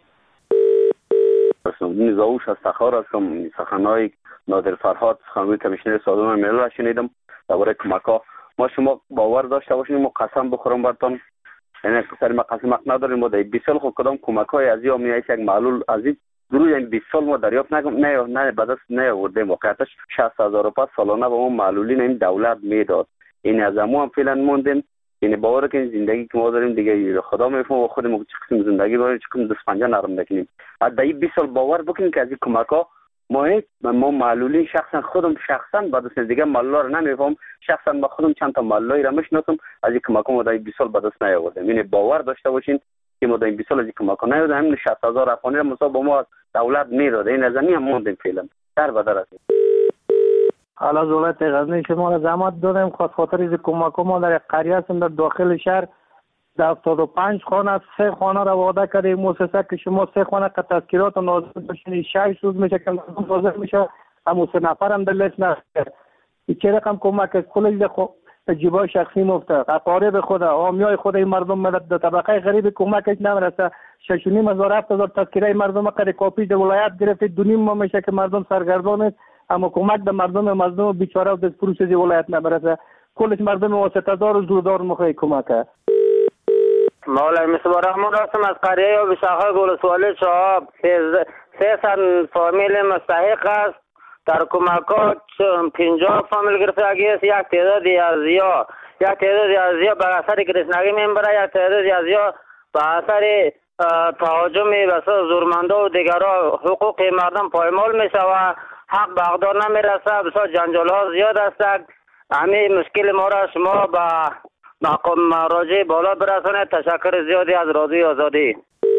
نزاوش از تخار هستم. سخنهای نادر فرهاد سخنگوی کمیشنر سازمان ملل را شنیدم درباره کمک‌ها. ما شما باور داشته باشین ما قسم بخورم براتون، یعنی سر ما قسم نداریم. ما در 20 سال خود کدام کمک‌های از یا میایش یک معلول از این گروه این 20 سال ما دریافت نه به دست نیاوردیم. واقعیتش 60,000 روپیه سالانه به ما معلولین این دولت میداد. این از ما هم فعلا موندیم. یعنی باور کنید زندگی که ما داریم دیگه خدا میفهمه و خودمون چه قسم زندگی داریم، چه قسم دست پنجه نرم نکنیم. از این 20 سال باور بکنید که از این کمک‌ها ما معلولین خودم شخصا بعد از دیگه معلولا رو نمیفهم. شخصا با خودم چند تا معلولای را میشناسم از این کمک‌ها ما در 20 سال به دست نیاوردیم. یعنی باور داشته باشین که ما در 20 سال از این کمک‌ها نیاوردیم. همین 60,000 افغانی را مصاب با ما دولت میداد. این از همین هم موندیم فعلا در بدر است. حالا دولت غزنی شما را زحمت دادیم خاطر از کمک‌ها ما در قریه هستیم در داخل شهر 75 خانه 3 خانه را وعده کردیم مؤسسه که شما 3 خانه که تذکیرات نازل بشین 6 روز میشه که نازل میشه همون 3 نفر هم در لیست نشده. چه رقم کمک از کل جیبای شخصی مفته اقارب خود عامیای خود این مردم ملت در طبقه غریب کمکش نمیرسه. 6,500 7,000 تذکیره مردم قره کاپی در ولایت گرفته 2.5 ماه میشه که مردم سرگردان است. اما کمک به مردم بیچاره و دستفروش از ولایت نبرسه. کلش مردم واسطه دار و زوردار مخواه کمک. مولا مصباح رحمان هستم از قریه و بشاخه گلسوالی چهاب. 300 فامیل مستحق است. در کمکات 50 فامیل گرفتگی است. یک تعدادی از یا به اثر گرسنگی میبره، یک تعدادی از یا به اثر تهاجم بسیار زورمنده و دیگرها حقوق مردم پایمال میشه و حق به اقدار نمیرسه. بسیار جنجال ها زیاد است. همین مشکل ما را شما به مقام مراجع بالا برسانید. تشکر زیادی از رادیو آزادی.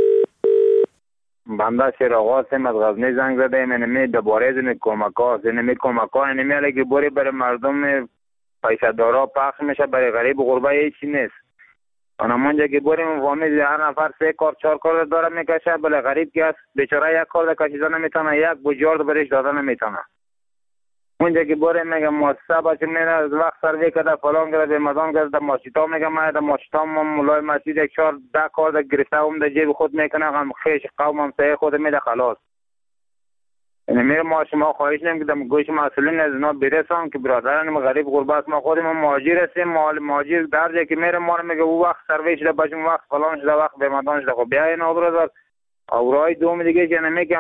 بنده شیر آقا هستم از غزنی زنگ زده ایم. اینمی دوباره از این کمک ها اینمی علی که بوری برای مردم پیسه دارا پخش میشه، برای غریب و غربه هیچی نیست. اونجا که بوریم فامیل هر نفر 3 کار 4 کار داره میکشه، بله غریب که است بیچاره یک کار کشیده نمیتونه، یک بجارد برش داده نمیتونه. اونجا که بوریم میگه مؤسسه باشه میره از وقت سروی کرده فلان کرده مردم کرده ماشیتا میگه ما در ماشیتا مولای مسجد 1 4 10 کار گرفته هم در جیب خود میکنه، هم خیش قوم هم سه خود میده خلاص. یعنی میره ما شما خواهش نمیم که در گوش مسئولین از اینا برسان که برادران غریب غربت ما خودیم مهاجر هستیم. مهاجر در جایی که میره ما رو میگه او وقت سروی شده باشیم، وقت فلان شده، وقت بمدان شده. خب بیا اینا برادر اورای دوم دیگه که نمیگه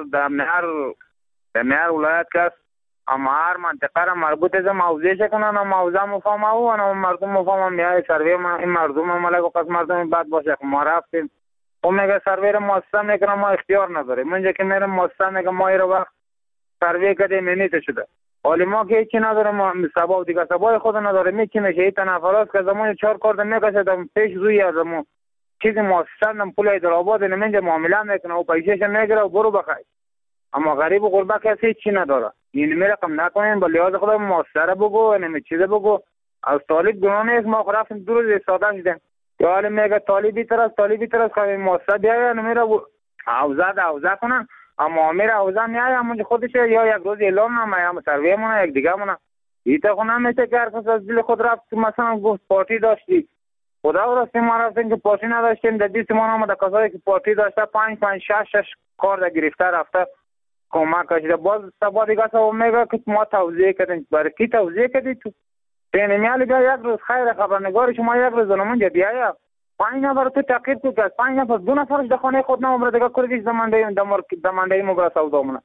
مهر ولایت کس اما هر منطقه را مربوط از موضوع کنن و موضوع مفهوم او و مردم مفهوم میای سروی ما این مردم ملک و قسم مردم بد باشه. ما رفتیم او میگه سروی را مؤسسه میکنه، ما اختیار نداریم. اونجا که میرم مؤسسه میگه ما رو وقت سروی کردیم اینیت شده، حالی ما که هیچی نداریم، ما سبا و دیگه سبای خود نداریم. هیچی میشه این تنفرات که زمان 4 کار میکشه پیش روی از ما چیزی مؤسسه نم پول حیدرآباد نمینجا معامله میکنه و پیسهش میگیره و برو بخیر. اما غریب و غربه کسی هیچی نداره. این می رقم نکنین با لحاظ خدا مؤسسه را بگو نمی چیزه بگو. از طالب گناه نیست، ما رفتیم 2 روز استاده شدیم یا حالی میگه طالبی ترست که مؤسسه بیاید نمیره اوزه کنن. اما امیر اوزه میای همونجا خودش یا یک روز اعلان نمه یا سروی مونه یک دیگه مونه ایتا خونه میشه که هر کس از دل خود رفت. مثلا گفت پارتی داشتی، خدا و رستیم ما رفتیم که پارتی نداشتیم، در دیست ما نامده کسایی که پارتی داشته 5-6 کار در گرفته رفته کمک کشیده. باز سبا دیگه سبا میگه که ما توضیح کردیم. برای کی توضیح کردی تو؟ این میالی بیا یک روز خیر خبرنگار شما یک روز منجا بیایا 5 نفر تو تقیر تو که 5 نفر 2 نفرش در خانه خود نمبر دیگه کردیش دمانده مبرا سودا مونه.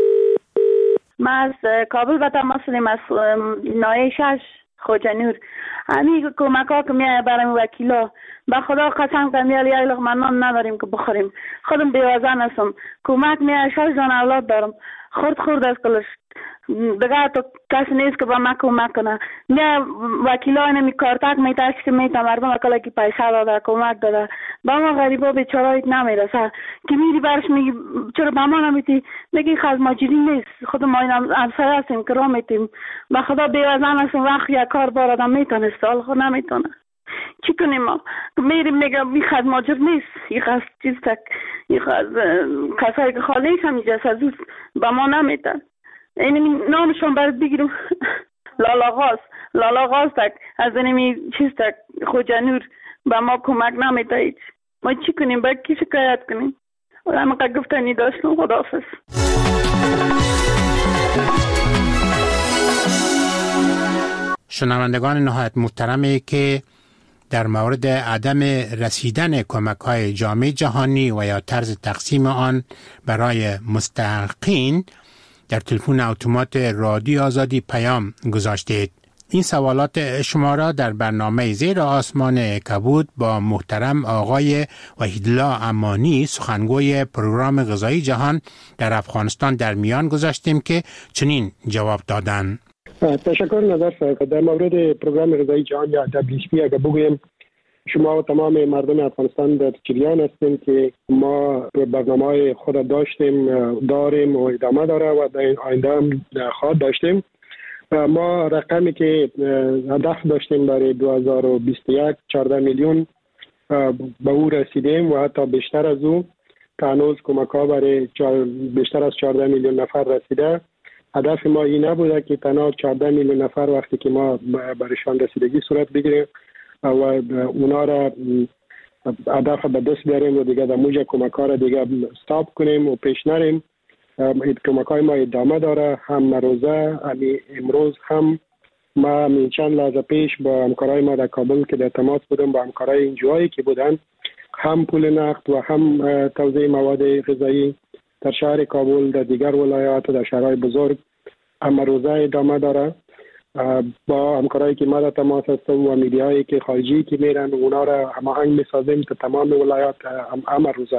ما از کابل به تماس داریم از نایه 6 خوجنور. همین کمک ها که میای برای وکیلا به خدا قسم کنم یه لقمه نان نداریم که بخوریم. خودم بیوزن هستم. کمک میای 6 دانه اولاد دارم. خورد از کلش دیگه تو کسی نیست که با ما کمک کنه. میای وکیلا نمی کارتک میتاش که میتا مردم اکلا که پیسه داده کمک داده با ما غریبا بیچارایت نمیرسه که میری برش میگی چرا با ما نمیتی میگی خز ماجری نیست. خود ما این همسایه هستیم که را میتیم به خدا بیوزن هستیم. وقت یک کار بار آدم میتونه سال خود نمیتونه چی کنیم. ما میریم میگم این خز ماجر نیست، این خز چیز تک این خز کسایی که خالیش هم اینجاست از با ما نمیتن. این نامشون برد بگیرم لالا غاز تک از اینمی چیز تک خوجنور با ما کمک نمیده هیچ. ما چی کنیم؟ باید کی شکایت کنیم؟ همه گفتنی داشتم. خداحافظ. شنوندگان نهایت محترمی که در مورد عدم رسیدن کمک‌های جامعه جهانی و یا طرز تقسیم آن برای مستحقین در تلفن اتومات رادیو آزادی پیام گذاشتید. این سوالات شما را در برنامه زیر آسمان کبود با محترم آقای وحیدالله امانی سخنگوی پروگرام غذایی جهان در افغانستان در میان گذاشتیم که چنین جواب دادند. تشکر نظر صاحب. در مورد پروگرام غذایی جهان یا WFP اگر بگویم شما و تمام مردم افغانستان در جریان هستیم که ما برنامه‌های خود داریم و ادامه داره و در آینده هم خواهد داشتیم. ما رقمی که هدف داشتیم برای 2021 14 میلیون به او رسیدیم و حتی بیشتر از او که هنوز کمک ها برای بیشتر از 14 میلیون نفر رسیده. هدف ما این نبوده که تنها 14 میلیون نفر وقتی که ما برایشان رسیدگی صورت بگیریم و اونا را هدف به دست بیاریم و دیگه در موجه کمک ها را دیگه استاپ کنیم و پیش نریم. کمک های ما ادامه داره. هم روزه امروز هم ما من چند لحظه پیش با همکارای ما در کابل که در تماس بودم با همکارای اینجایی که بودن، هم پول نقد و هم توزیع مواد غذایی در شهر کابل، در دیگر ولایات و در شهرهای بزرگ هم روزه ادامه داره. با همکارایی که ما در تماس هستم و میدیایی که خارجی که میرن اونا را هماهنگ میسازیم تا تمام ولایات هم روزه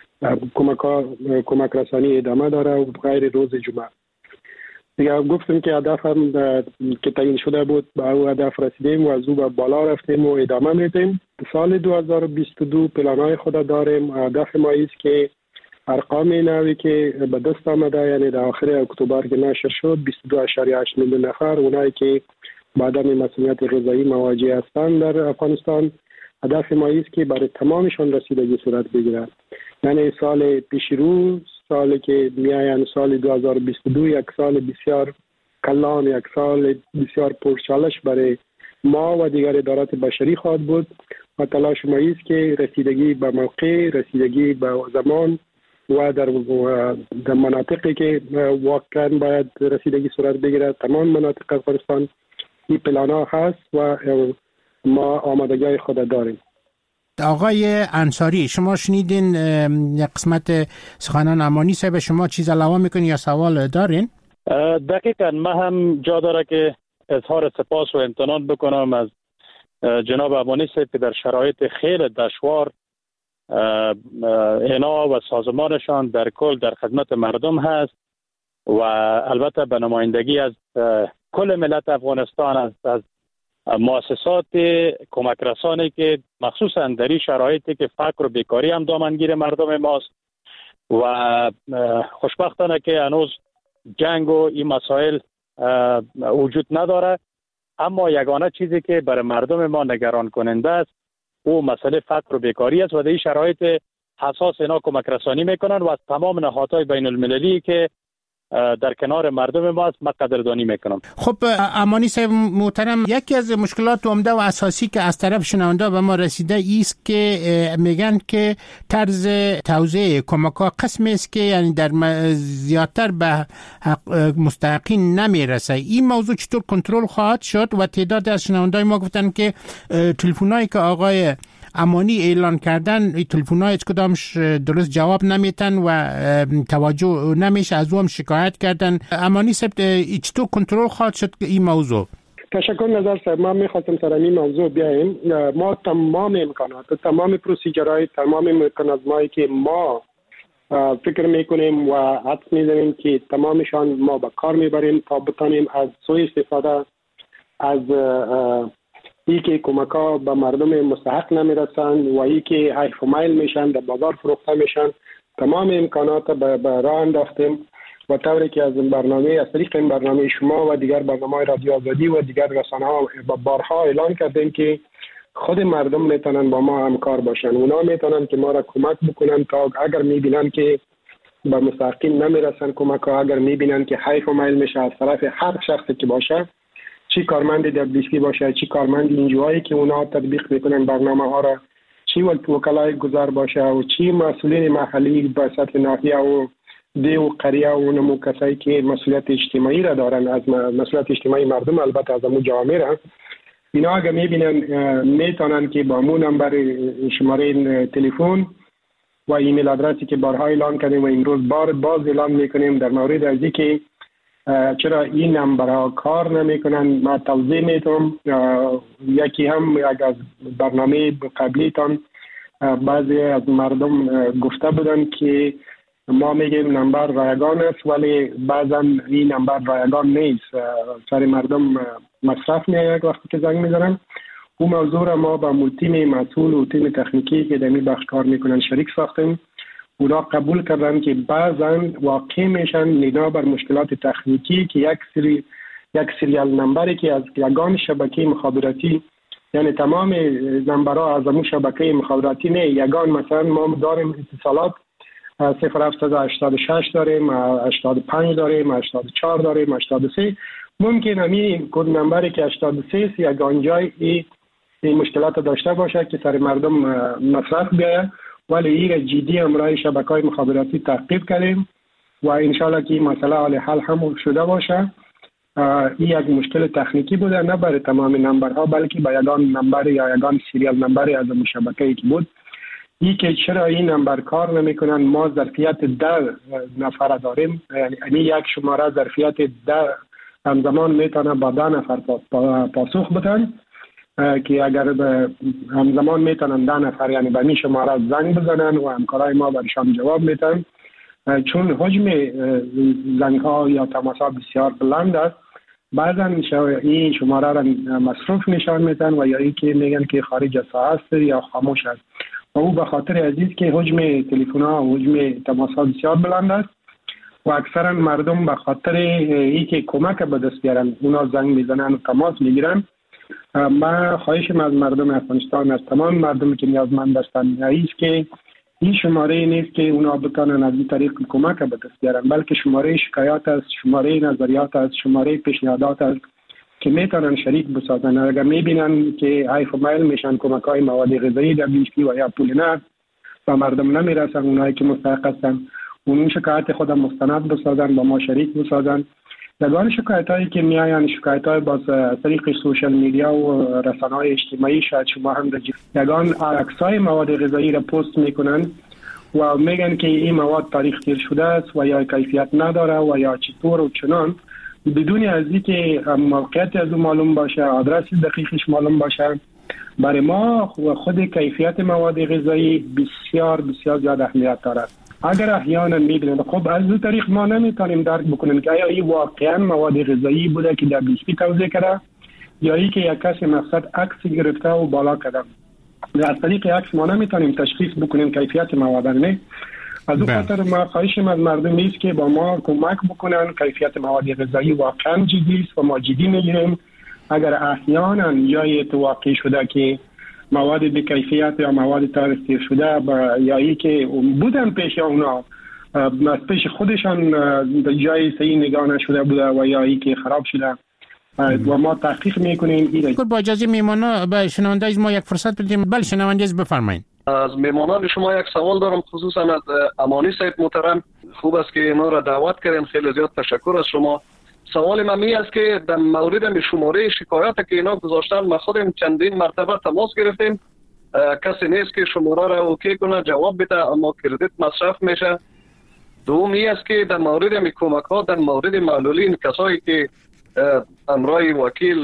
کمک رسانی ادامه داره و غیر روز جمعه. دیگه گفتم که هدف هم که تعیین شده بود به او هدف رسیدیم و از او به بالا رفتیم و ادامه میدیم. سال 2022 پلانهای خود داریم. هدف ما است که ارقام نوی که به دست آمده، یعنی در آخر اکتبر که نشر شد 22.8 میلیون نفر اونایی که با عدم مسئولیت غذایی مواجه هستند در افغانستان، هدف ما است که برای تمامشان رسیدگی صورت بگیرد. یعنی سال پیش رو، سالی که میاین سال 2022 یک سال بسیار کلان، یک سال بسیار پرچالش برای ما و دیگر ادارات بشری خواهد بود و تلاش ما است که رسیدگی به موقع، رسیدگی به زمان و در مناطقی که واقعا باید رسیدگی صورت بگیرد، تمام مناطق افغانستان این پلان ها هست و ما آمادگی خود داریم. آقای انصاری، شما شنیدین یک قسمت سخنان امانی صاحب، شما چیز علاوه میکنین یا سوال دارین؟ دقیقاً ما هم جا داره که اظهار سپاس و امتنان بکنم از جناب امانی صاحب که در شرایط خیلی دشوار اینا و سازمانشان در کل در خدمت مردم هست و البته به نمایندگی از کل ملت افغانستان، از مؤسسات کمک رسانی که مخصوصا در این شرایطی که فقر و بیکاری هم دامنگیر مردم ماست و خوشبختانه که هنوز جنگ و این مسائل وجود نداره، اما یگانه چیزی که برای مردم ما نگران کننده است او مسئله فقر و بیکاری است و در این شرایط حساس اینا کمک رسانی میکنن و از تمام نهادهای بین المللی که در کنار مردم ما است ما قدردانی میکنم. خب امانی صاحب محترم، یکی از مشکلات عمده و اساسی که از طرف شنونده به ما رسیده است که میگن که طرز توزیع کمک‌ها قسمی است که یعنی در زیادتر به مستحقین نمیرسه. این موضوع چطور کنترل خواهد شد؟ و تعداد از شنونده‌های ما گفتن که تلفن‌هایی که آقای امانی اعلان کردن، این تلفن‌ها هیچ کدامش درست جواب نمیتن و توجه نمیشه، از اون شکایت کردن. امانی صاحب چطور کنترل خواهد شد این موضوع؟ تشکر نظر صاحب، ما میخواستم سر این موضوع بیایم. ما تمام امکانات، تمام پروسیجرهای، تمام مکانیزمایی که ما فکر میکنیم و حدس میزنیم که تمامشان ما به کار میبریم تا بتانیم از سوء استفاده از ای که کمک ها به مردم مستحق نمیرسن و ای که حیف و میل میشن، در بازار فروخته میشن، تمام امکانات به راه انداختیم و طوری که از طریق این برنامه شما و دیگر برنامه رادیو آزادی و دیگر رسانه ها بارها اعلان کردیم که خود مردم میتونن با ما همکار باشن. اونا میتونن که ما را کمک بکنن تا اگر میبینن که به مستحقین نمیرسن کمک ها، اگر میبینن که حیف و میل میشه از طرف هر شخصی که باشه، چی کارمند دبلیسی باشه، چی کارمند اینجوایی که اونا تطبیق میکنن برنامه ها را، چی وکلای گذار باشه و چی مسئولین محلی به سطح ناحیه و دی و قریه و اونمو کسایی که مسئولیت اجتماعی را دارن، از مسئولیت اجتماعی مردم، البته از امو جوامع را، اینا اگه میبینن میتونن که با مو نمبر شماره تلفن و ایمیل آدرسی که بارها اعلان کردیم و امروز باز اعلان میکنیم در مورد از اینکه چرا این نمبرها کار نمیکنن، ما توضیح میتونم. یکی هم از برنامه قبلیتان بعضی از مردم گفته بودن که ما میگیم نمبر رایگان است ولی بعضا این نمبر رایگان نیست، سر مردم مصرف میاد وقتی که زنگ میزنن. اون موضوع را ما با تیم مسئول و تیم تکنیکی که در این بخش کار میکنن شریک ساختیم. اونا قبول کردن که بعضا واقع میشن بنا بر مشکلات تکنیکی که یک سریال نمبری که از یگان شبکه مخابراتی، یعنی تمام نمبرها از همون شبکه مخابراتی نه، یگان مثلا ما داریم اتصالات 0786 داریم، 85 داریم، 84 داریم، 83. ممکن همین کد نمبری که 83 یگان جای این مشکلات داشته باشه که سر مردم مصرف بیاید، ولی این جدی امرای شبکه‌های مخابراتی تعقیب کردیم و انشالله که این مسئله حل هم شده باشه. این یک مشکل تکنیکی بوده، نه برای تمام نمبرها بلکه با یگان نمبر یا یگان سیریال نمبر از شبکه‌ای که بود. این که چرا این نمبر کار نمیکنن، ما ظرفیت 10 نفر داریم، یعنی یک شماره ظرفیت 10 همزمان میتونه با 10 نفر پاسخ بدن که اگر همزمان میتونن 10 نفر یعنی به این شماره زنگ بزنن و همکارای ما برشان جواب میتن. چون حجم زنگ ها یا تماس ها بسیار بلند است، بعضا این شماره را مصروف نشان میدن و یا این که میگن که خارج از ساعت است یا خاموش است و او به خاطر عزیز که حجم تلفن ها و حجم تماس ها بسیار بلند است و اکثرا مردم به خاطر این که کمک به دست بیارن اونا زنگ میزنن و تماس میگیرن. ما خواهشم از مردم افغانستان، از تمام مردم که نیازمند هستند، است که این شماره نیست که اونا بتونن از این طریق کمک به دست بیارن، بلکه شماره شکایات است، شماره نظریات است، شماره پیشنهادات است که میتونن شریک بسازن. اگر میبینن که حیف و میل میشن کمک های مواد غذایی در بیشتی و یا پول نه و مردم نمیرسن، اونایی که مستحق هستن اون شکایت خود مستند بسازن، با ما شریک بسازن. یگان شکایت هایی که میاین شکایت های با طریق سوشل میدیا و رسانه های اجتماعی، شاید شما هم یگان عکس های مواد غذایی را پست میکنن و میگن که این مواد تاریخ تیر شده است و یا کیفیت نداره و یا چطور و چنان، بدون از اینکه موقعیت از اون معلوم باشه، آدرس دقیقش معلوم باشه. برای ما خود کیفیت مواد غذایی بسیار بسیار زیاد اهمیت دارد. اگر احیانا میبینید خب از این طریق ما نمیتونیم درک بکنیم که آیا این واقعا مواد غذایی بوده که در بیشتی توزیع کرده یا ای که یک کسی مقصد عکس گرفته و بالا کرده. از طریق عکس ما نمیتونیم تشخیص بکنیم کیفیت مواد. نه از اون خاطر ما خواهشیم از مردم است که با ما کمک بکنن. کیفیت مواد غذایی واقعا جدی است و ما جدی میگیریم. اگر احیانا جای واقع شده که مواد بی کیفیت یا مواد تاریخ تیر شده یا ای که بودن پیش اونا از پیش خودشان در جای صحیح نگاه نشده بوده و یا ای که خراب شده و ما تحقیق میکنیم. با اجازه میمانا به شنونده ما یک فرصت بدیم. بله شنونده بفرمایید. از میمانان شما یک سوال دارم، خصوصا از امانی صاحب محترم. خوب است که ما را دعوت کردین، خیلی زیاد تشکر از شما. سوال من می است که در مورد شماره شکایات که اینا گذاشتن، ما خودم چندین مرتبه تماس گرفتیم، کسی نیست که شماره را اوکی کنه جواب بده، اما کردیت مصرف میشه. دومی است که در مورد کمک ها در مورد معلولین، کسایی که امرای وکیل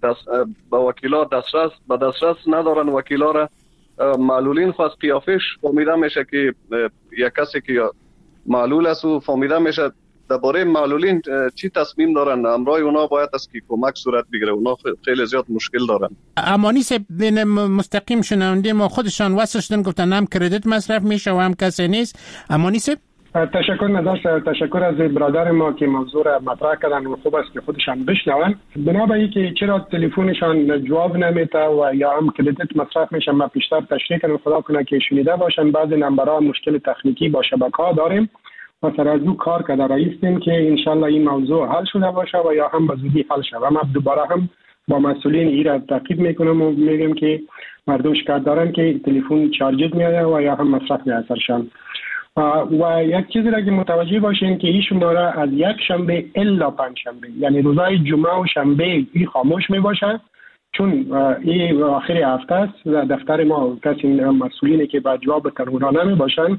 با وکیلا دسترس ندارن، وکیلا را معلولین خواست قیافش فهمیده میشه که یک کسی که معلول است و فهمیده میشه درباره معلولین چی تصمیم دارن، امرای اونا باید است که کمک صورت بگیره. اونا خیلی زیاد مشکل دارن. امانی صاحب مستقیم شنونده ما خودشان وصل شدن، گفتن هم کردیت مصرف میشه و هم کسی نیست. امانی صاحب تشکر نداشت. تشکر از برادر ما که موضوع را مطرح کردن و خوب است که خودشان بشنون. بنابراین که چرا تلفنشان جواب نمیده و یا هم کردیت مصرف میشه، ما بیشتر تشریح کنم، خدا کنه که شنیده باشن. بعضی نمبرها مشکل تکنیکی با شبکه‌ها داریم و سر از او کار کرده رایستیم که انشالله این موضوع حل شده باشه و یا هم به زودی حل شود. ما دوباره هم با مسئولین این را تعقیب میکنم و میگم که مردم شکایت دارن که تلفن چارجز میآید و یا هم مصرف میآید سرشان. و یک چیزی را که متوجه باشین که این شماره از یک شنبه الا پنج شنبه، یعنی روزهای جمعه و شنبه این خاموش می باشه، چون این آخر هفته است و دفتر ما کسی مسئولینی که با جواب تلفن نمی باشن.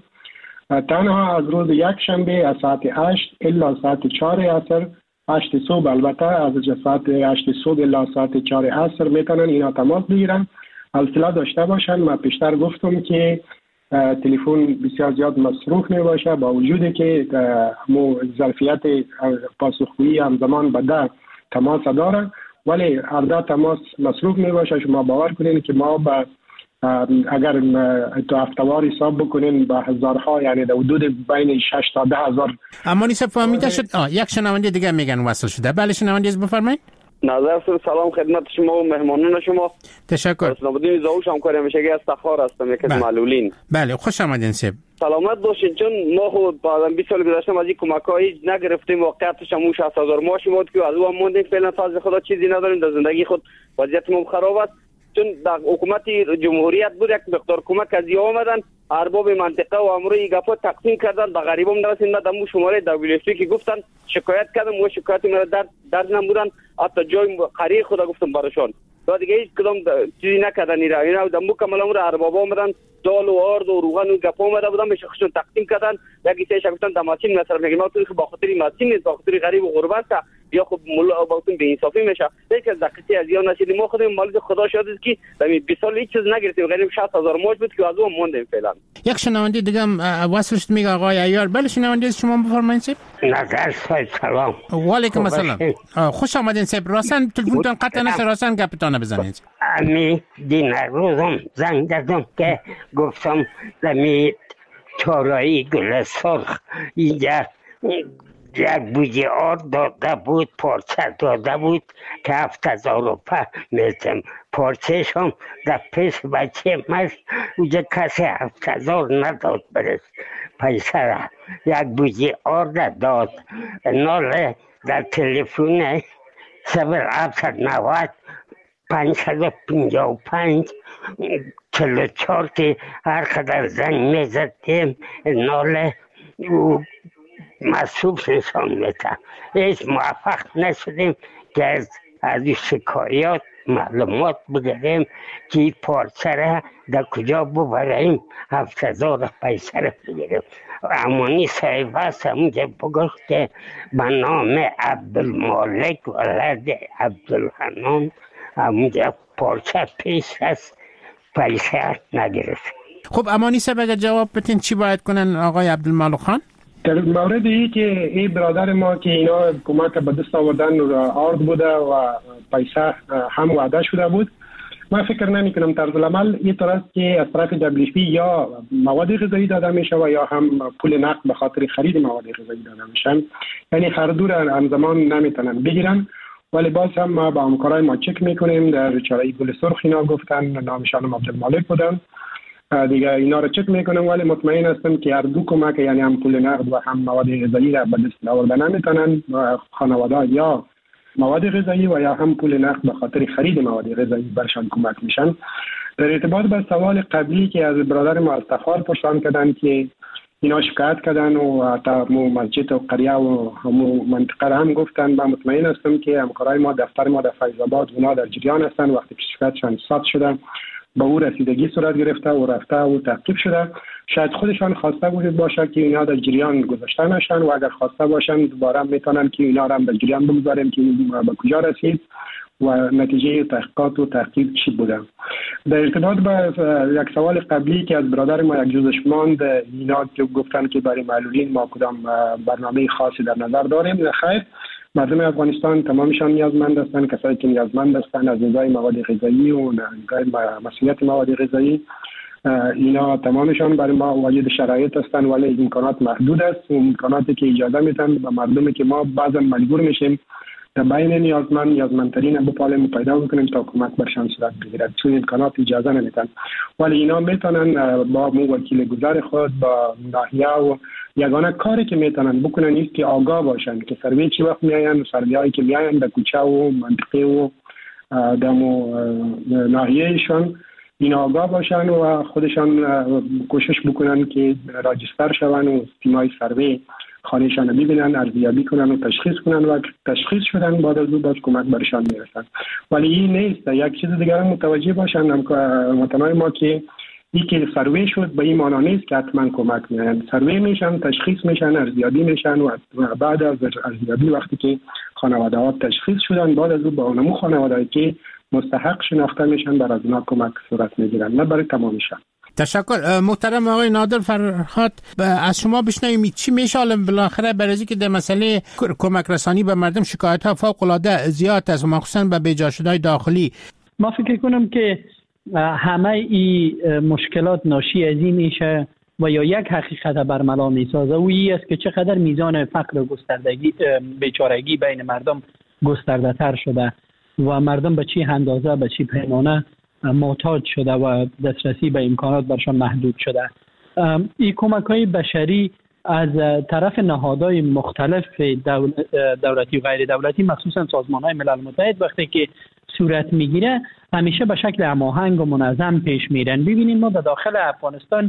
تنها از روز یک شنبه از ساعت 8 الا ساعت 4 عصر، 8 صبح البته، از ساعت 8 صبح الا ساعت 4 عصر میتونن اینا تماس بگیرن. حوصله داشته باشن. من پیشتر گفتم که تلفن بسیار زیاد مصروف می باشه، با وجودی که ظرفیت پاسخگویی همزمان به 10 تماس داره، ولی هر 10 تماس مصروف می باشه. شما باور کنین که ما اگر تو هفته‌وار حساب بکنین با هزارها، یعنی در حدود بین 6 تا 10 هزار. اما نیست فهمیده شد. یک شنونده دیگه میگن وصل شده. بله شنونده بفرمایید. نظر سلام خدمت شما و مهمانان شما. تشکر. اسنابدین زاوش همکاری همیشگی از تخار هستم، یکی از معلولین. بله خوش آمدین سب. سلامت باشین. چون ما خود بعد 20 سال گذشته از این کمک‌های نگرفتیم، واقعیتش هم 60000 ماش بود که از اون موندیم. فعلا فضل خدا چیزی نداریم، در زندگی خود وضعیت ما خراب است. چون در حکومت جمهوریت بود یک مقدار کمک از یا آمدن، ارباب منطقه و امروی گپا تقسیم کردن به غریبام نرسید. من دمو شماره WFP که گفتن شکایت کردم و شکایت مرا درد نمودن، حتی جای قریه خدا گفتم براشون و دیگه هیچ کدام چیزی نکردن. اینا دمو کاملا مرا اربابا آمدن دال و آرد و روغن و گپا آمده بودن به شخصشون تقسیم کردن. یکی سه گفتن دماسین مصرف میگم ما تو با خاطر ماسین نیست، با خاطر غریب و غربت یا خب مولا باطن به انصافی میشه. یک از دقیقی از اینا نشید. ما خودمون مال خدا شاد است که در 20 سال هیچ چیز نگرفتیم، غریب 60000 ماج بود که از اون موندیم فعلا. یک شنونده دیگه وصلش میگه آقای عیار. بله شنونده شما بفرمایید سید. نظر سلام. و علیکم السلام. خوش آمدین سید. راستن تلفنتون قطع نشه، راستن گپتون بزنید. امی دین روزم زنگ دادم که گفتم دمی چارایی گل سرخ اینجا یک بوجه آرد داده بود، پارچه داده بود که 7000 روپه میتم. پارچهش هم در پیش بچه مست اونجا کسی 7000 نداد برس پیسه را. یک بوجه آرد داد. نال در تلفون 0790 555 44 که هر قدر زنگ میزدیم نال مصروف نشان میده. هیچ موفق نشدیم که از شکایات معلومات بگیریم که پارچه را در کجا ببریم 7000 پیسه را بگیریم. امانی صاحب هست همونجا بگفت که به نام عبدالمالک ولد عبدالحنان همونجا پارچه پیش هست، پیسه نگرفت. خب امانی صاحب اگر جواب بتین چی باید کنن آقای عبدالمالک خان؟ در مورد ای که این برادر ما که اینا کمک به دست آوردن آرد بوده و پیسه هم وعده شده بود، من فکر نمی کنم طرز العمل این طور است که از طرف WFP یا مواد غذایی داده میشه و یا هم پول نقد به خاطر خرید مواد غذایی داده میشن. یعنی هر دو را همزمان نمیتونن بگیرن. ولی باز هم ما با همکارای ما چک میکنیم. در چاره‌ای گل سرخ اینا گفتن نامشان عبدالمالک بودن دیگه، اینا رو چک میکنم ولی مطمئن هستم که هر دو کمک یعنی هم پول نقد و هم مواد غذایی را به دست آوردن نمیتونن. خانواده یا مواد غذایی و یا هم پول نقد به خاطر خرید مواد غذایی برشان کمک میشن. در ارتباط به سوال قبلی که از برادر ما از تخار پرسان کردن که اینا شکایت کردن و تا مسجد و قریه و همو منطقه را هم گفتن، من مطمئن هستم که همکارای ما دفتر ما در فیض آباد اونا در جریان هستن. وقتی که شکایتشان ثبت شده به او رسیدگی صورت گرفته و رفته و تعقیب شده. شاید خودشان خواسته باشه که اینا در جریان گذاشته نشن و اگر خواسته باشن دوباره میتونن که اینا را هم در جریان بگذاریم که به کجا رسید و نتیجه تحقیقات و تعقیب چی بوده. در ارتباط با یک سوال قبلی که از برادر ما یک جزش ماند، اینا گفتن که برای معلولین ما کدام برنامه خاصی در نظر داریم. خیر، مردم افغانستان تمامشان نیازمند هستند. کسایی که نیازمند هستند از نظام مواد غذایی و مسئولیت مواد غذایی، اینا تمامشان برای ما واجد شرایط هستند ولی امکانات محدود است. و امکاناتی که اجازه میدن به مردمی که ما بعضا مجبور میشیم در بین نیازمندترین بپالیم و پیدا بکنیم تا کمک برشان صورت بگیرد، چون امکانات اجازه نمیدن. ولی اینا میتونن با وکیل گذار خود با ناحیه و یگانه کاری که میتونن بکنن است که آگاه باشن که سروی چی وقت میاین، سرویایی که میاین در کوچه و منطقه و دمو ناحیهشان اینا آگاه باشن و خودشان کوشش بکنن که راجستر شون و تیمای سروی خانهشان رو ببینن، ارزیابی کنن و تشخیص کنن و تشخیص شدن بعد از اون باز کمک برشان میرسن. ولی این نیست. یک چیز دیگر هم متوجه باشن هموطنان ما که این که سروی شد به این معنا نیست که حتما کمک میکنن. سروی میشن، تشخیص میشن، ارزیابی میشن و بعد از ارزیابی وقتی که خانواده ها تشخیص شدن بعد از اون با اونمو خانواده که مستحق شناخته میشن بر از اونا کمک صورت میگیرن، نه برای تمامشان. تشکر. محترم آقای نادر فرهاد، از شما بشنویم چی میشه بالاخره برای که در مسئله کمک رسانی به مردم شکایت ها فوق العاده زیاد است، مخصوصا به بیجا شده‌های داخلی. ما فکر کنم که همه این مشکلات ناشی از این میشه و یا یک حقیقت برملا میسازه و این است که چقدر میزان فقر و گستردگی بیچارگی بین مردم گسترده تر شده و مردم به چی اندازه به چی پیمانه محتاج شده و دسترسی به امکانات برشان محدود شده. این کمک‌های بشری از طرف نهادهای مختلف دولتی و غیر دولتی مخصوصا سازمان‌های ملل متحد وقتی که صورت میگیره همیشه به شکل هماهنگ و منظم پیش میرن. ببینید ما به داخل افغانستان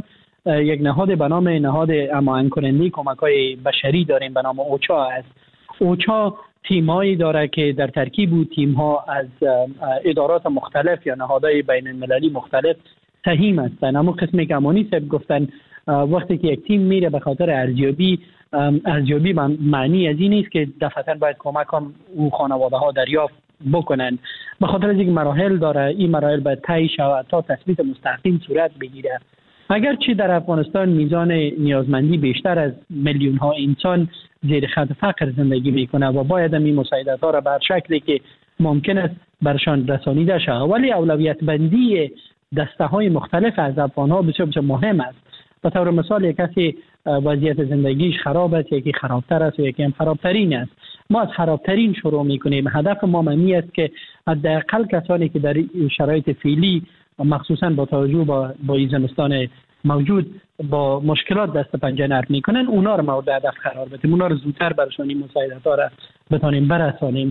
یک نهاد به نام نهاد هماهنگ کننده کمک‌های بشری داریم به نام اوچا است. اوچا تیم‌هایی داره که در ترکیب بود تیم‌ها از ادارات مختلف یا نهادهای بین‌المللی مختلف سهیم هستند. اما قسمی که امانی صاحب گفتن وقتی که یک تیم میره به خاطر ارزیابی معنی از این نیست که دفعتاً باید کمک هم او خانواده ها دریافت بکنن. به خاطر از اینکه مراحل داره، این مراحل باید طی شود تا تثبیت مستقیم صورت بگیره. اگرچه در افغانستان میزان نیازمندی بیشتر از میلیون ها انسان زیر خط فقر زندگی میکنه و باید این مساعدت ها را بر شکلی که ممکن است برشان رسانیده شود، ولی اولویت بندی دسته های مختلف از افغان ها بسیار مهم است. به طور مثال یک کسی وضعیت زندگیش خراب است، یکی خرابتر است و یکی هم خرابترین است. ما از خرابترین شروع میکنیم. هدف ما معنی است که حداقل کسانی که در شرایط فعلی مخصوصا با توجه با این زمستان موجود با مشکلات دست پنجه نرم میکنن، اونا رو مورد هدف قرار بدیم، اونا رو زودتر برشان این مساعدت ها را بتانیم برسانیم.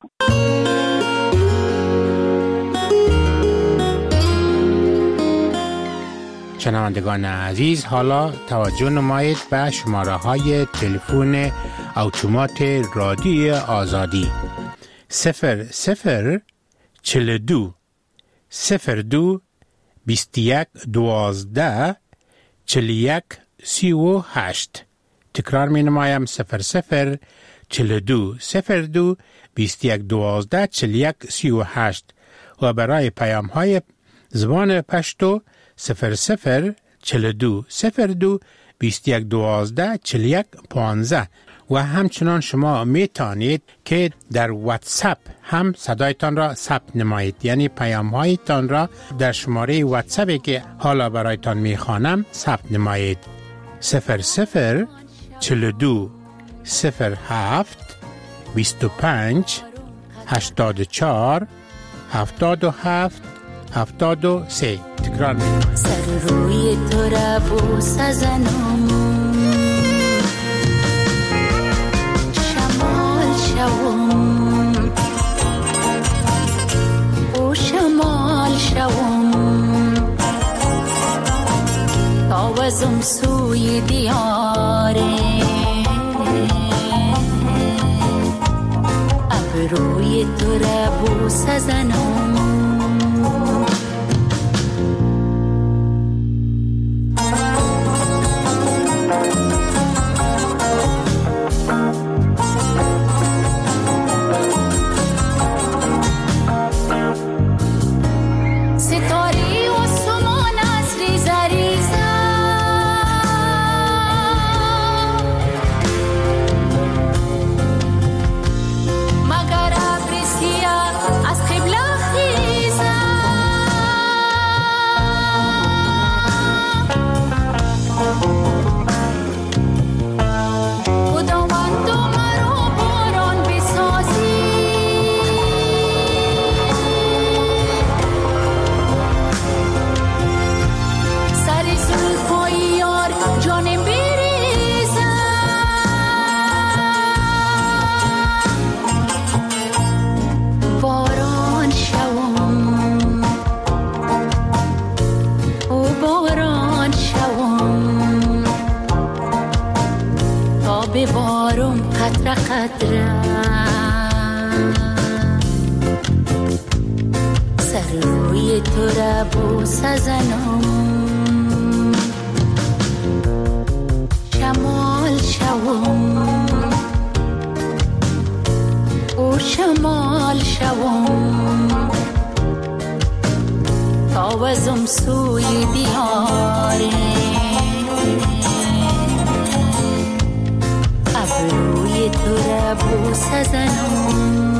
شنوندگان عزیز، حالا توجه نمایید به شماره های تلفن اتومات رادیوی آزادی 00 42 02 21 12 41 38. تکرار می نمایم 00 42 02 21 12 41 38 و برای پیام های زبان پشتو 00 42 02 21 12 41 15. و همچنان شما می توانید که در واتساپ هم صدایتان را ثبت نمایید، یعنی پیام هایتان را در شماره واتساپی که حالا برایتان می خوانم ثبت نمایید 00 42 07 25 84 77 73. تکرار می کنم. سر روی تو را بوس زنم، شمال شوم او شمال شوم، تاوزم سوی دیاره ابروی تو را بوس زنم. ببارم قطره قطره سر روی تو را بوس زنم، شمال شوم او شمال شوم، تاوزم سوی دیاره ابروی تو را بوس زنم.